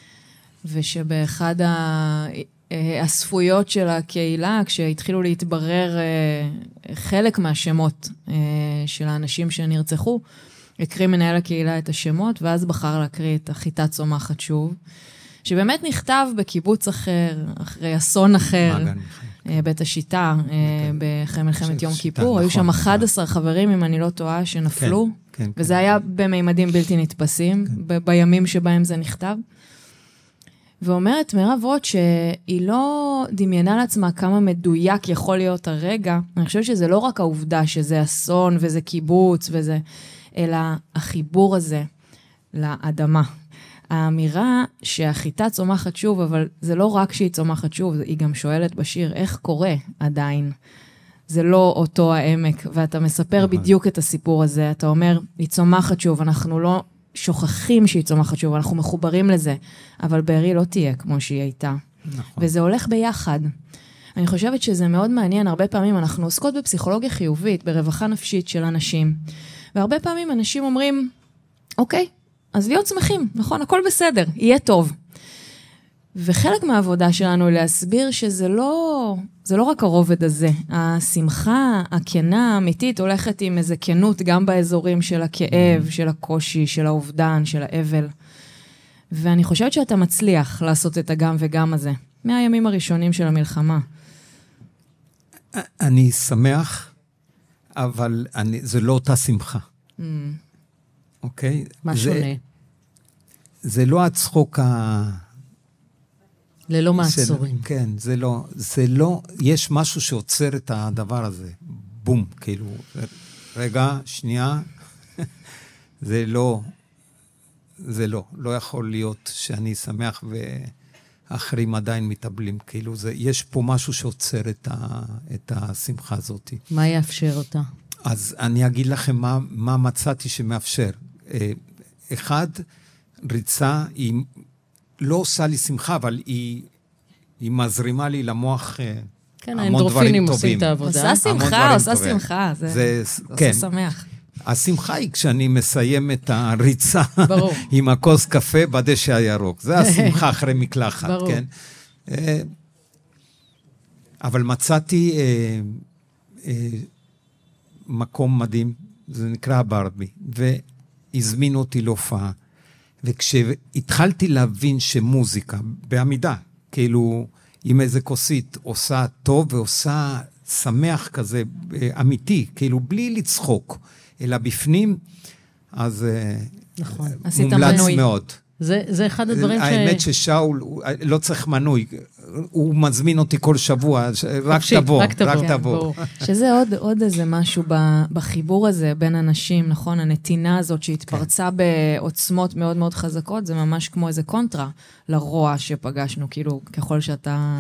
ושבאחד ה... הספויות של הקהילה, כשהתחילו להתברר חלק מהשמות של האנשים שנרצחו, הקריא מנהל הקהילה את השמות, ואז בחר להקריא את החיטה צומחת שוב, שבאמת נכתב בקיבוץ אחר, אחרי אסון אחר, בית השיטה, אחרי מלחמת יום כיפור, היו שם אחד עשר חברים, אם אני לא טועה, שנפלו, וזה היה בממדים בלתי נתפסים, בימים שבהם זה נכתב. ואומרת מירב רוט שהיא לא דמיינה לעצמה כמה מדויק יכול להיות הרגע. אני חושבת שזה לא רק העובדה שזה אסון וזה קיבוץ וזה, אלא החיבור הזה לאדמה. האמירה שהחיטה צומחת שוב, אבל זה לא רק שהיא צומחת שוב, היא גם שואלת בשיר, איך קורה עדיין? זה לא אותו העמק, ואתה מספר בדיוק את הסיפור הזה. אתה אומר, היא צומחת שוב, אנחנו לא... שוכחים שהיא צומחת שוב, אנחנו מחוברים לזה, אבל בארי לא תהיה כמו שהיא הייתה. נכון. וזה הולך ביחד. אני חושבת שזה מאוד מעניין, הרבה פעמים אנחנו עוסקות בפסיכולוגיה חיובית, ברווחה נפשית של אנשים, והרבה פעמים אנשים אומרים, אוקיי, אז להיות שמחים, נכון, הכל בסדר, יהיה טוב. וחלק מהעבודה שלנו להסביר שזה לא, זה לא רק הרובד הזה. השמחה, הכנה, האמיתית, הולכת עם איזה כנות גם באזורים של הכאב, של הקושי, של האובדן, של האבל. ואני חושבת שאתה מצליח לעשות את הגם וגם הזה, מהימים הראשונים של המלחמה. אני שמח, אבל אני, זה לא אותה שמחה. Mm. אוקיי? מה זה, שונה? זה לא הצחוק ה... ללא מעצורים. כן, זה לא, זה לא, יש משהו שעוצר את הדבר הזה. בום, כאילו, רגע, שנייה, זה לא, זה לא, לא יכול להיות שאני שמח ואחרים עדיין מתאבלים. כאילו, זה, יש פה משהו שעוצר את, ה, את השמחה הזאת. מה יאפשר אותה? אז אני אגיד לכם מה, מה מצאתי שמאפשר. אחד, ריצה היא... לא עושה לי שמחה, אבל היא, היא מזרימה לי למוח כן, המון דברים טובים. כן, האנדרופינים עושים את העבודה. עושה שמחה, עושה שמחה. זה, זה, זה כן. עושה שמח. השמחה היא כשאני מסיים את הריצה ברור. עם הכוס קפה בדשא הירוק. זה השמחה אחרי מקלחת, ברור. כן? אבל מצאתי אה, אה, מקום מדהים, זה נקרא ברבי, והזמינו אותי להופעה. וכשהתחלתי להבין שמוזיקה, בעמידה, כאילו, עם איזה כוסית, עושה טוב ועושה שמח כזה, אמיתי, כאילו בלי לצחוק, אלא בפנים, אז נכון. מומלץ מאוד. זה, זה אחד הדברים האמת ש... האמת ששאול, לא צריך מנוי, הוא מזמין אותי כל שבוע, רק תבוא, רק תבוא. רק תבוא. שזה עוד, עוד איזה משהו בחיבור הזה בין אנשים, נכון? הנתינה הזאת שהתפרצה כן. בעוצמות מאוד מאוד חזקות, זה ממש כמו איזה קונטרה לרוע שפגשנו, כאילו ככל שאתה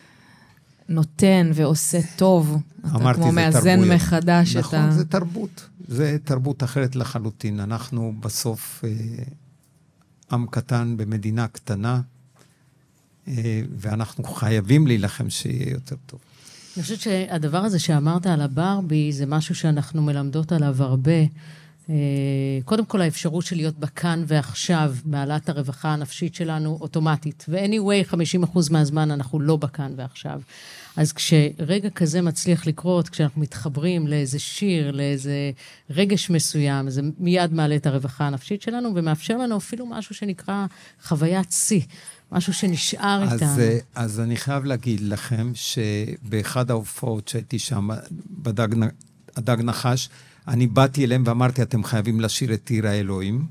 נותן ועושה טוב, אתה כמו מאזן תרבויות. מחדש. נכון, אתה... זה תרבות, זה תרבות אחרת לחלוטין. אנחנו בסוף... עם קטן במדינה קטנה, ואנחנו חייבים להילחם שיהיה יותר טוב. אני חושבת שהדבר הזה שאמרת על הברבי, זה משהו שאנחנו מלמדות עליו הרבה. קודם כל, האפשרות של להיות בכאן ועכשיו, מעלת הרווחה הנפשית שלנו אוטומטית. ו-anyway, חמישים אחוז מהזמן אנחנו לא בכאן ועכשיו. אז כשרגע כזה מצליח לקרות, כשאנחנו מתחברים לאיזה שיר, לאיזה רגש מסוים, זה מיד מעלה את הרווחה הנפשית שלנו, ומאפשר לנו אפילו משהו שנקרא חוויית שיא, משהו שנשאר אז, איתנו. אז אני חייב להגיד לכם, שבאחד ההופעות שהייתי שם, בדג נחש, אני באתי אליהם ואמרתי, אתם חייבים לשיר את עיר האלוהים,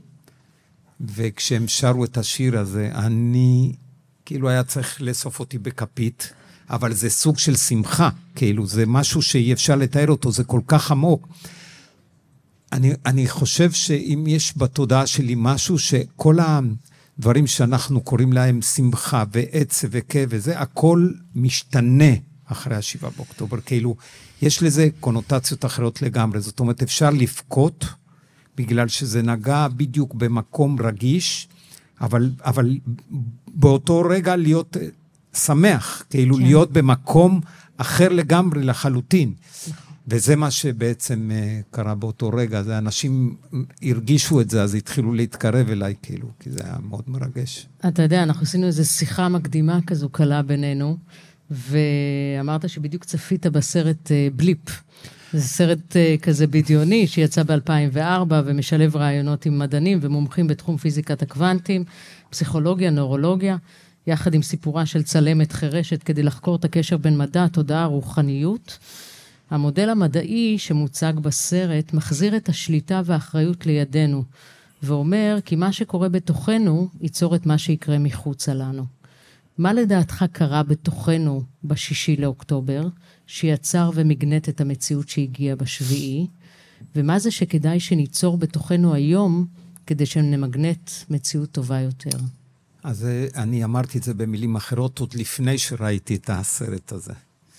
וכשהם שרו את השיר הזה, אני, כאילו היה צריך לאסוף אותי בכפית, אבל זה סוג של שמחה, כאילו, זה משהו שאי אפשר לתאר אותו, זה כל כך עמוק. אני, אני חושב שאם יש בתודעה שלי משהו, שכל הדברים שאנחנו קוראים להם שמחה ועצב וכאב וזה, הכל משתנה אחרי השבעה באוקטובר, כאילו, יש לזה קונוטציות אחרות לגמרי, זאת אומרת, אפשר לפקוט, בגלל שזה נגע בדיוק במקום רגיש, אבל, אבל באותו רגע להיות שמח, כאילו כן. להיות במקום אחר לגמרי לחלוטין. וזה מה שבעצם קרה באותו רגע, זה אנשים הרגישו את זה, אז התחילו להתקרב אליי, כאילו, כי זה היה מאוד מרגש. אתה יודע, אנחנו עשינו איזו שיחה מקדימה כזו קלה בינינו, ואמרת שבדיוק צפית בסרט בליפ. זה סרט כזה בדיוני שיצא ב-אלפיים וארבע ומשלב רעיונות עם מדענים ומומחים בתחום פיזיקת הקוונטים, פסיכולוגיה, נורולוגיה, יחד עם סיפורה של צלמת חרשת כדי לחקור את הקשר בין מדע, תודעה, רוחניות. המודל המדעי שמוצג בסרט מחזיר את השליטה והאחריות לידינו, ואומר כי מה שקורה בתוכנו ייצור את מה שיקרה מחוץ לנו. מה לדעתך קרה בתוכנו בשישי לאוקטובר, שיצר ומגנט את המציאות שהגיעה בשביעי, ומה זה שכדאי שניצור בתוכנו היום, כדי שנמגנט מציאות טובה יותר? אז אני אמרתי את זה במילים אחרות, עוד לפני שראיתי את הסרט הזה.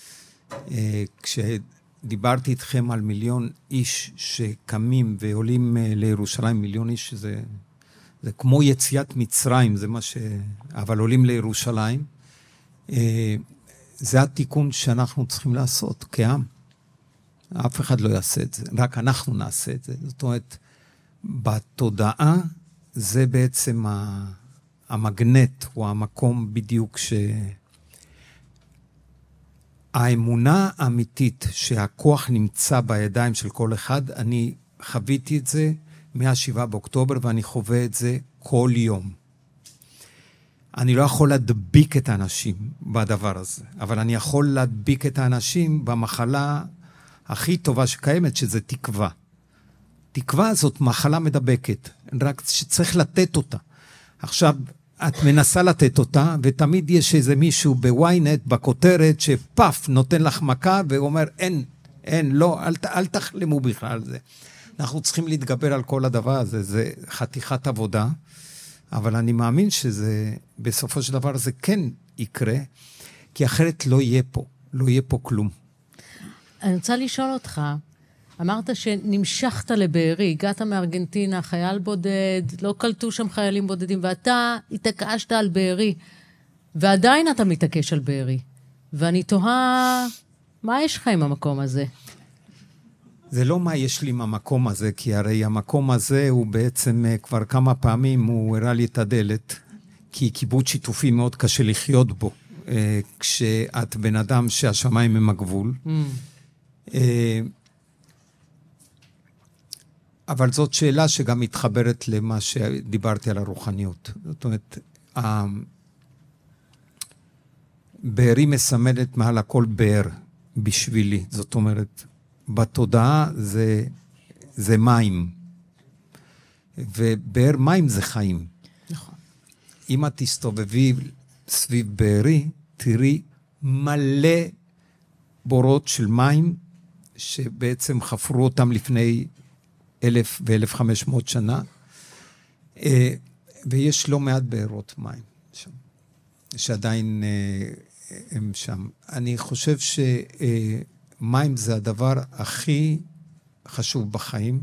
כשדיברתי איתכם על מיליון איש שקמים ועולים לירושלים, מיליון איש שזה... זה כמו יציאת מצרים, זה מה ש... אבל עולים לירושלים. זה התיקון שאנחנו צריכים לעשות כעם. אף אחד לא יעשה את זה, רק אנחנו נעשה את זה. זאת אומרת, בתודעה זה בעצם המגנט, או המקום בדיוק ש... האמונה האמיתית שהכוח נמצא בידיים של כל אחד, אני חוויתי את זה מהשבעה באוקטובר, ואני חווה את זה כל יום. אני לא יכול להדביק את האנשים בדבר הזה, אבל אני יכול להדביק את האנשים במחלה הכי טובה שקיימת, שזה תקווה. תקווה זאת מחלה מדבקת, רק שצריך לתת אותה. עכשיו, את מנסה לתת אותה, ותמיד יש איזה מישהו בוויינט, בכותרת, שפף, נותן לך מכה, ואומר, אין, אין, לא, אל, אל תחלמו בכלל זה. אנחנו צריכים להתגבר על כל הדבר הזה, זה חתיכת עבודה, אבל אני מאמין שזה, בסופו של דבר זה כן יקרה, כי אחרת לא יהיה פה, לא יהיה פה כלום. אני רוצה לשאול אותך, אמרת שנמשכת לבארי, הגעת מארגנטינה, חייל בודד, לא קלטו שם חיילים בודדים, ואתה התעקשת על בארי, ועדיין אתה מתעקש על בארי. ואני תוהה, מה יש לך עם המקום הזה? זה לא מה יש לי עם המקום הזה, כי הרי המקום הזה הוא בעצם כבר כמה פעמים, הוא הראה לי את הדלת, כי קיבוץ שיתופי מאוד קשה לחיות בו, כשאת בן אדם שהשמיים הם הגבול. Mm. אבל זאת שאלה שגם מתחברת למה שדיברתי על הרוחניות. זאת אומרת, בארי מסמלת מעל הכל באר. בשבילי. זאת אומרת, בתודעה זה, זה מים. ובאר מים זה חיים. נכון. אם את תסתובבי סביב בארי, תראי מלא בורות של מים, שבעצם חפרו אותם לפני אלף ואלף חמש מאות שנה, ויש לא מעט בארות מים שם, שעדיין הם שם. אני חושב שמים זה הדבר הכי חשוב בחיים.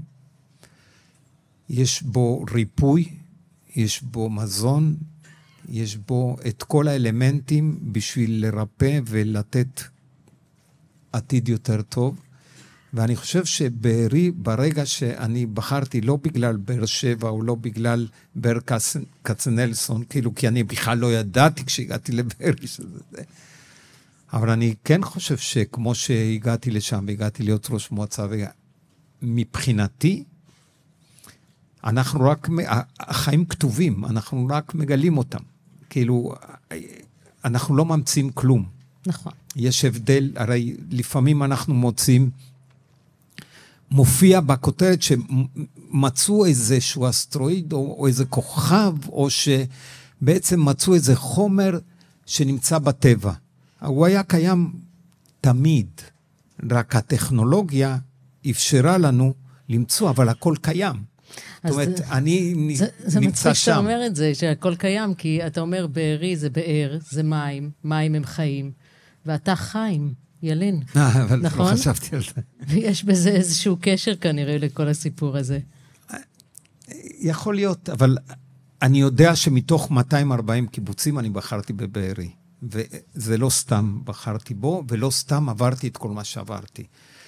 יש בו ריפוי, יש בו מזון, יש בו את כל האלמנטים בשביל לרפא ולתת עתיד יותר טוב. ואני חושב שבארי, ברגע שאני בחרתי, לא בגלל באר שבע או לא בגלל באר כצנלסון, כאילו, כי אני בכלל לא ידעתי כשהגעתי לבארי שזה זה. אבל אני כן חושב שכמו שהגעתי לשם, והגעתי להיות ראש מועצה, מבחינתי, אנחנו רק, החיים כתובים, אנחנו רק מגלים אותם. כאילו, אנחנו לא ממציאים כלום. נכון. יש הבדל, הרי לפעמים אנחנו מוצאים, מופיע בכותרת שמצאו איזשהו אסטרואיד או, או איזה כוכב, או שבעצם מצאו איזה חומר שנמצא בטבע. הוא היה קיים תמיד, רק הטכנולוגיה אפשרה לנו למצוא, אבל הכל קיים. זאת אומרת, זה, אני זה, זה נמצא שם. זה מצחיק שאתה אומר את זה, שהכל קיים, כי אתה אומר, בארי זה באר, זה מים, מים הם חיים, ואתה חיים, ילין. אבל נכון? לא חשבתי על זה. ויש בזה איזשהו קשר כנראה לכל הסיפור הזה. יכול להיות, אבל אני יודע שמתוך מאתיים וארבעים קיבוצים אני בחרתי בבארי, וזה לא סתם בחרתי בו, ולא סתם עברתי את כל מה שעברתי.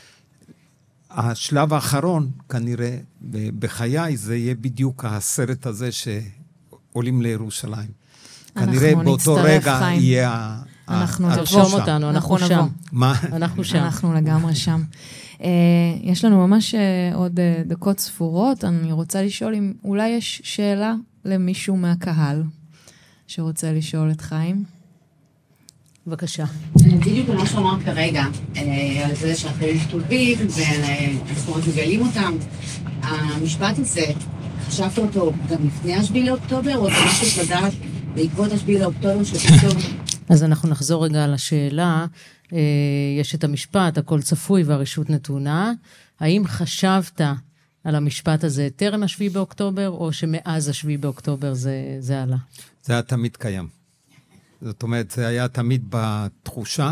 השלב האחרון, כנראה, בחיי, זה יהיה בדיוק הסרט הזה שעולים לירושלים. כנראה באותו רגע חיים. יהיה אנחנו תרשום אותנו, אנחנו שם. מה? אנחנו שם. אנחנו לגמרי שם. יש לנו ממש עוד דקות ספורות. אני רוצה לשאול אם אולי יש שאלה למישהו מהקהל שרוצה לשאול את חיים. בבקשה. בדיוק מה שאמרת כרגע, על זה שהחיים כתובים, ואנחנו מגלים אותם. המשפט הזה, חשבת אותו גם לפני השביעי לאוקטובר, או משהו שדעת בעקבות השביעי לאוקטובר שפתאום... אז אנחנו נחזור רגע על השאלה. יש את המשפט, הכל צפוי והרשות נתונה. האם חשבת על המשפט הזה טרם השביעי באוקטובר, או שמאז השביעי באוקטובר זה, זה עלה? זה היה תמיד קיים. זאת אומרת, זה היה תמיד בתחושה.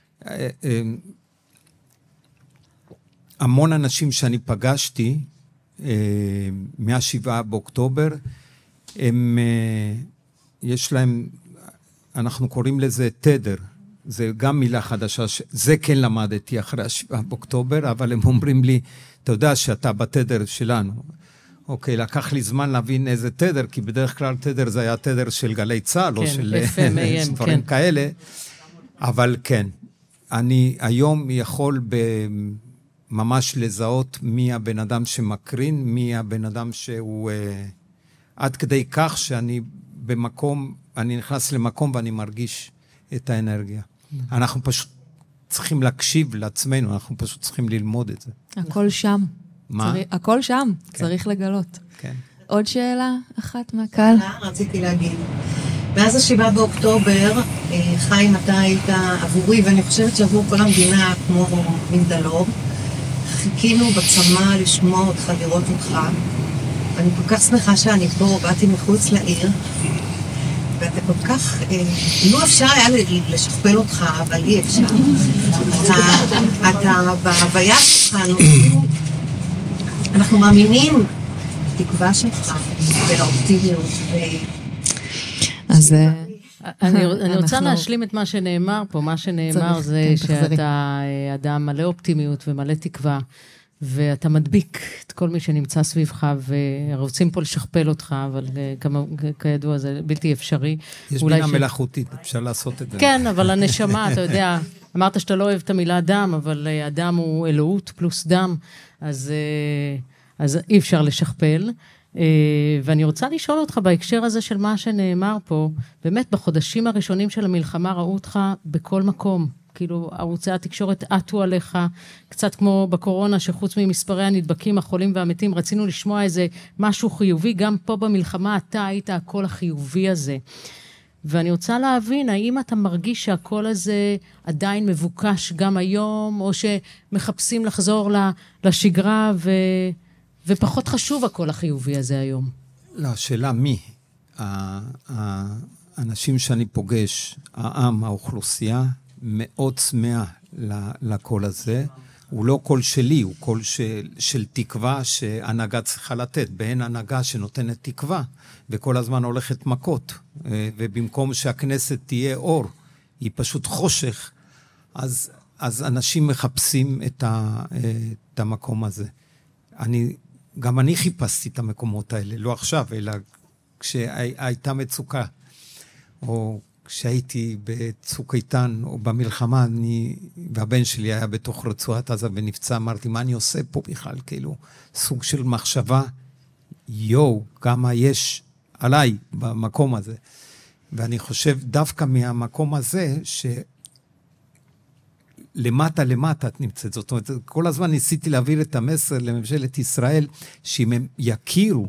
המון אנשים שאני פגשתי, מהשבעה באוקטובר, הם, יש להם, אנחנו קוראים לזה תדר, זה גם מילה חדשה, זה כן למדתי אחרי השבעה באוקטובר, אבל הם אומרים לי, אתה יודע שאתה בתדר שלנו. אוקיי, לקח לי זמן להבין איזה תדר, כי בדרך כלל תדר זה היה תדר של גלי צהל, או של דברים כאלה, אבל כן, אני היום יכול ממש לזהות מי הבן אדם שמקרין, מי הבן אדם שהוא, עד כדי כך שאני במקום, אני נכנס למקום ואני מרגיש את האנרגיה. אנחנו פשוט צריכים להקשיב לעצמנו, אנחנו פשוט צריכים ללמוד את זה. הכל שם. מה? צריך, הכל שם, כן. צריך לגלות. כן. עוד שאלה אחת מהקהל. רציתי להגיד. מאז השבעה באוקטובר, חיים, אתה היית עבורי, ואני חושבת שעבור כל המדינה, כמו מגדלור, חיכינו בצמא לשמוע אותך, לראות אותך. ואני כל כך שמחה שאני פה, באתי מחוץ לעיר, ואתה כל כך, לא אפשר היה לשכפל אותך, אבל אי אפשר. אתה בהוויה שלך, אנחנו מאמינים בתקווה שלך, ולאופטימיות. אז אני רוצה להשלים את מה שנאמר פה. מה שנאמר זה שאתה אדם מלא אופטימיות ומלא תקווה, ואתה מדביק את כל מי שנמצא סביבך, ורוצים פה לשכפל אותך, אבל כידוע זה בלתי אפשרי. יש בינה מלאכותית, אפשר לעשות את זה. כן, אבל הנשמה, אתה יודע, אמרת שאתה לא אוהב את המילה דם, אבל אדם הוא אלוהות פלוס דם, אז, אז אי אפשר לשכפל. ואני רוצה לשאול אותך בהקשר הזה של מה שנאמר פה, באמת בחודשים הראשונים של המלחמה ראו אותך בכל מקום, כאילו, ערוצי התקשורת עטו עליך, קצת כמו בקורונה, שחוץ ממספרי הנדבקים, החולים והמתים, רצינו לשמוע איזה משהו חיובי, גם פה במלחמה אתה היית הקול החיובי הזה. ואני רוצה להבין, האם אתה מרגיש שהקול הזה עדיין מבוקש גם היום, או שמחפשים לחזור לשגרה, ו... ופחות חשוב הקול החיובי הזה היום? לא, השאלה מי? האנשים שאני פוגש, העם, האוכלוסייה, מאוד צמאה לקול הזה. הוא לא קול שלי, הוא קול של, של תקווה שהנהגה צריכה לתת. בין הנהגה שנותנת תקווה, וכל הזמן הולכת מכות. ובמקום שהכנסת תהיה אור, היא פשוט חושך, אז, אז אנשים מחפשים את, ה, את המקום הזה. אני, גם אני חיפשתי את המקומות האלה, לא עכשיו, אלא כשהייתה מצוקה, או כשהייתי בצוק איתן, או במלחמה, אני, והבן שלי היה בתוך רצועת עזה ונפצע, אמרתי, מה אני עושה פה בכלל? כאילו, סוג של מחשבה, יו, כמה יש עליי במקום הזה. ואני חושב דווקא מהמקום הזה, שלמטה למטה את נמצאת. זאת אומרת, כל הזמן ניסיתי להעביר את המסר לממשלת ישראל, שאם הם יכירו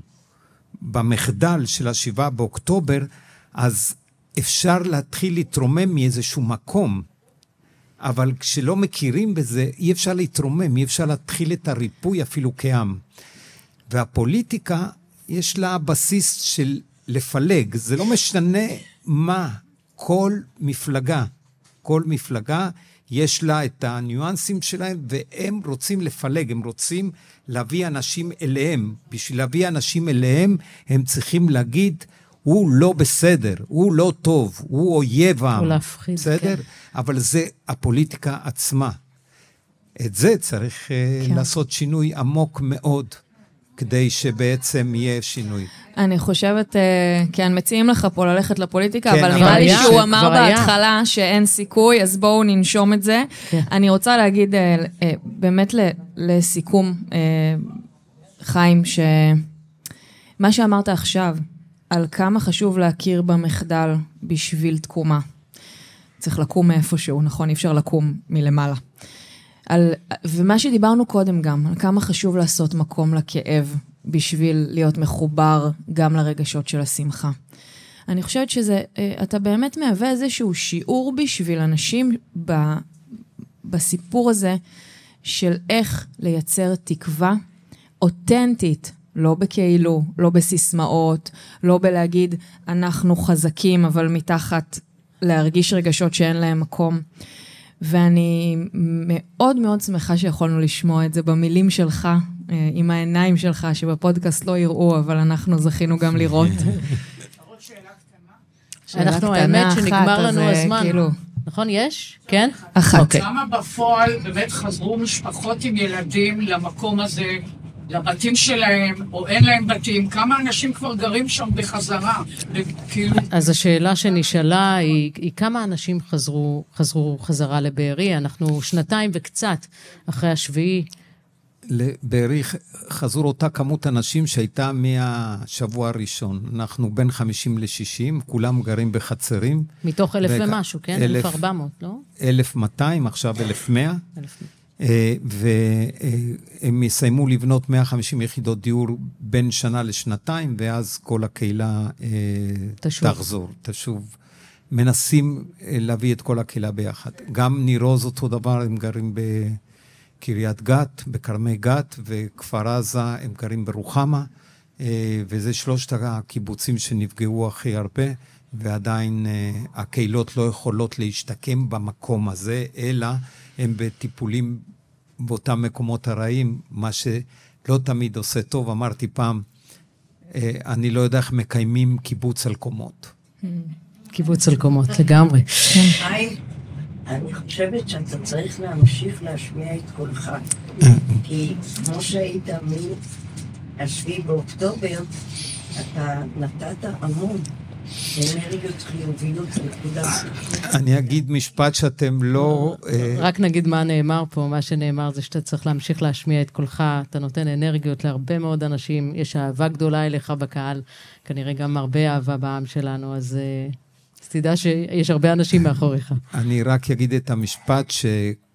במחדל של השבעה באוקטובר, אז אפשר להתחיל להתרומם מאיזשהו מקום, אבל כשלא מכירים בזה, אי אפשר להתרומם, אי אפשר להתחיל את הריפוי אפילו כעם. והפוליטיקה, יש לה בסיס של לפלג, זה לא משנה מה, כל מפלגה, כל מפלגה, יש לה את הניואנסים שלהם, והם רוצים לפלג, הם רוצים להביא אנשים אליהם. בשביל להביא אנשים אליהם, הם צריכים להגיד, הוא לא בסדר, הוא לא טוב, הוא אויב העם. הוא להפחיד, בסדר? כן. אבל זה הפוליטיקה עצמה. את זה צריך כן. לעשות שינוי עמוק מאוד, כדי שבעצם יהיה שינוי. אני חושבת, כן, מציעים לך פה ללכת לפוליטיקה, כן, אבל אבל נראה לי היה, שהוא אמר כבר היה. בהתחלה שאין סיכוי, אז בואו ננשום את זה. כן. אני רוצה להגיד באמת לסיכום, חיים, שמה שאמרת עכשיו, על כמה חשוב להכיר במחדל בשביל תקומה. צריך לקום מאיפשהו, נכון? אי אפשר לקום מלמעלה. על, ומה שדיברנו קודם גם, על כמה חשוב לעשות מקום לכאב, בשביל להיות מחובר גם לרגשות של השמחה. אני חושבת שזה, אתה באמת מהווה איזשהו שיעור בשביל אנשים ב, בסיפור הזה, של איך לייצר תקווה אותנטית, לא בכאילו, לא בסיסמאות, לא בלהגיד, אנחנו חזקים, אבל מתחת להרגיש רגשות שאין להם מקום. ואני מאוד מאוד שמחה שיכולנו לשמוע את זה במילים שלך, עם העיניים שלך, שבפודקאסט לא יראו, אבל אנחנו זכינו גם לראות. עוד שאלה קטנה? אנחנו, האמת שנגמר לנו הזמן. נכון, יש? כן? אחת. למה בפועל באמת חזרו משפחות עם ילדים למקום הזה, לבתים שלהם, או אין להם בתים? כמה אנשים כבר גרים שם בחזרה? כאילו... אז השאלה שנשאלה היא, היא כמה אנשים חזרו, חזרו חזרה לבארי? אנחנו שנתיים וקצת אחרי השביעי. לבארי חזרו אותה כמות אנשים שהייתה מהשבוע הראשון. אנחנו בין חמישים לשישים, כולם גרים בחצרים. מתוך אלף ו... ומשהו, כן? אלף, אלף ארבע מאות, לא? אלף מאתיים, עכשיו אלף מאה. אלף מאה. והם יסיימו לבנות מאה וחמישים יחידות דיור בין שנה לשנתיים, ואז כל הקהילה תשוב. תחזור, תשוב. מנסים להביא את כל הקהילה ביחד. גם נירוז אותו דבר, הם גרים בקריית גת, בקרמי גת, וכפר עזה, הם גרים ברוחמה, וזה שלושת הקיבוצים שנפגעו הכי הרבה, ועדיין הקהילות לא יכולות להשתקם במקום הזה, אלא הם בטיפולים באותם מקומות הרעים, מה שלא תמיד עושה טוב. אמרתי פעם, אני לא יודע איך מקיימים קיבוץ על קומות. קיבוץ על קומות, לגמרי. היי, אני חושבת שאתה צריך להמשיך להשמיע את קולך. כי כמו שהיית מהשביעי באוקטובר, אתה נתת המון. אנרגיות חיוביות לכולם. אני אגיד משפט שאתם לא... רק נגיד מה נאמר פה, מה שנאמר זה שאתה צריך להמשיך להשמיע את קולך, אתה נותן אנרגיות להרבה מאוד אנשים, יש אהבה גדולה אליך בקהל, כנראה גם הרבה אהבה בעם שלנו, אז אז תדע שיש הרבה אנשים מאחוריך. אני רק אגיד את המשפט ש...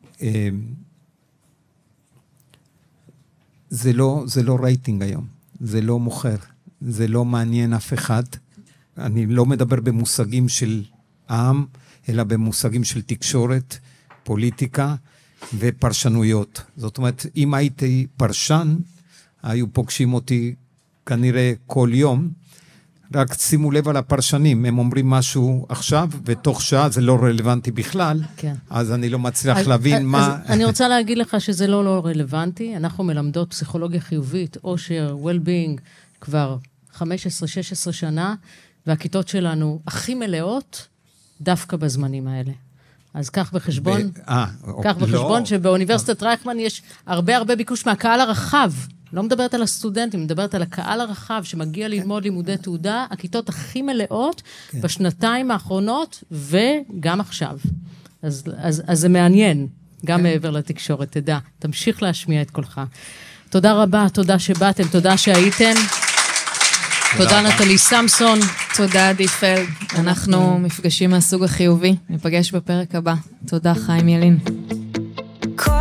זה לא, זה לא רייטינג היום, זה לא מוכר, זה לא מעניין אף אחד. אני לא מדבר במושגים של העם, אלא במושגים של תקשורת, פוליטיקה ופרשנויות. זאת אומרת, אם הייתי פרשן, היו פוגשים אותי כנראה כל יום, רק שימו לב על הפרשנים, הם אומרים משהו עכשיו, ותוך שעה זה לא רלוונטי בכלל, כן. אז אני לא מצליח אז, להבין אז, מה... אז אני רוצה להגיד לך שזה לא לא רלוונטי, אנחנו מלמדות פסיכולוגיה חיובית, אושר, well-being, כבר חמש עשרה שש עשרה שנה, והכיתות שלנו הכי מלאות, דווקא בזמנים האלה. אז כך בחשבון, ב... 아, כך לא. בחשבון שבאוניברסיטת רייכמן יש הרבה הרבה ביקוש מהקהל הרחב, לא מדברת על הסטודנטים, מדברת על הקהל הרחב שמגיע ללמוד לימודי תעודה, הכיתות הכי מלאות כן. בשנתיים האחרונות וגם עכשיו. אז, אז, אז זה מעניין, גם כן. מעבר לתקשורת, תדע, תמשיך להשמיע את קולך. תודה רבה, תודה שבאתם, תודה שהייתם. תודה נטלי סמסון. תודה עדי פלד. אנחנו מפגשים מהסוג החיובי. ניפגש בפרק הבא. תודה חיים ילין. כל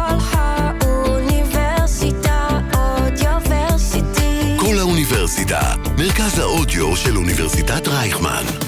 האוניברסיטה אודיוורסיטי. כל האוניברסיטה, מרכז האודיו של אוניברסיטת רייכמן.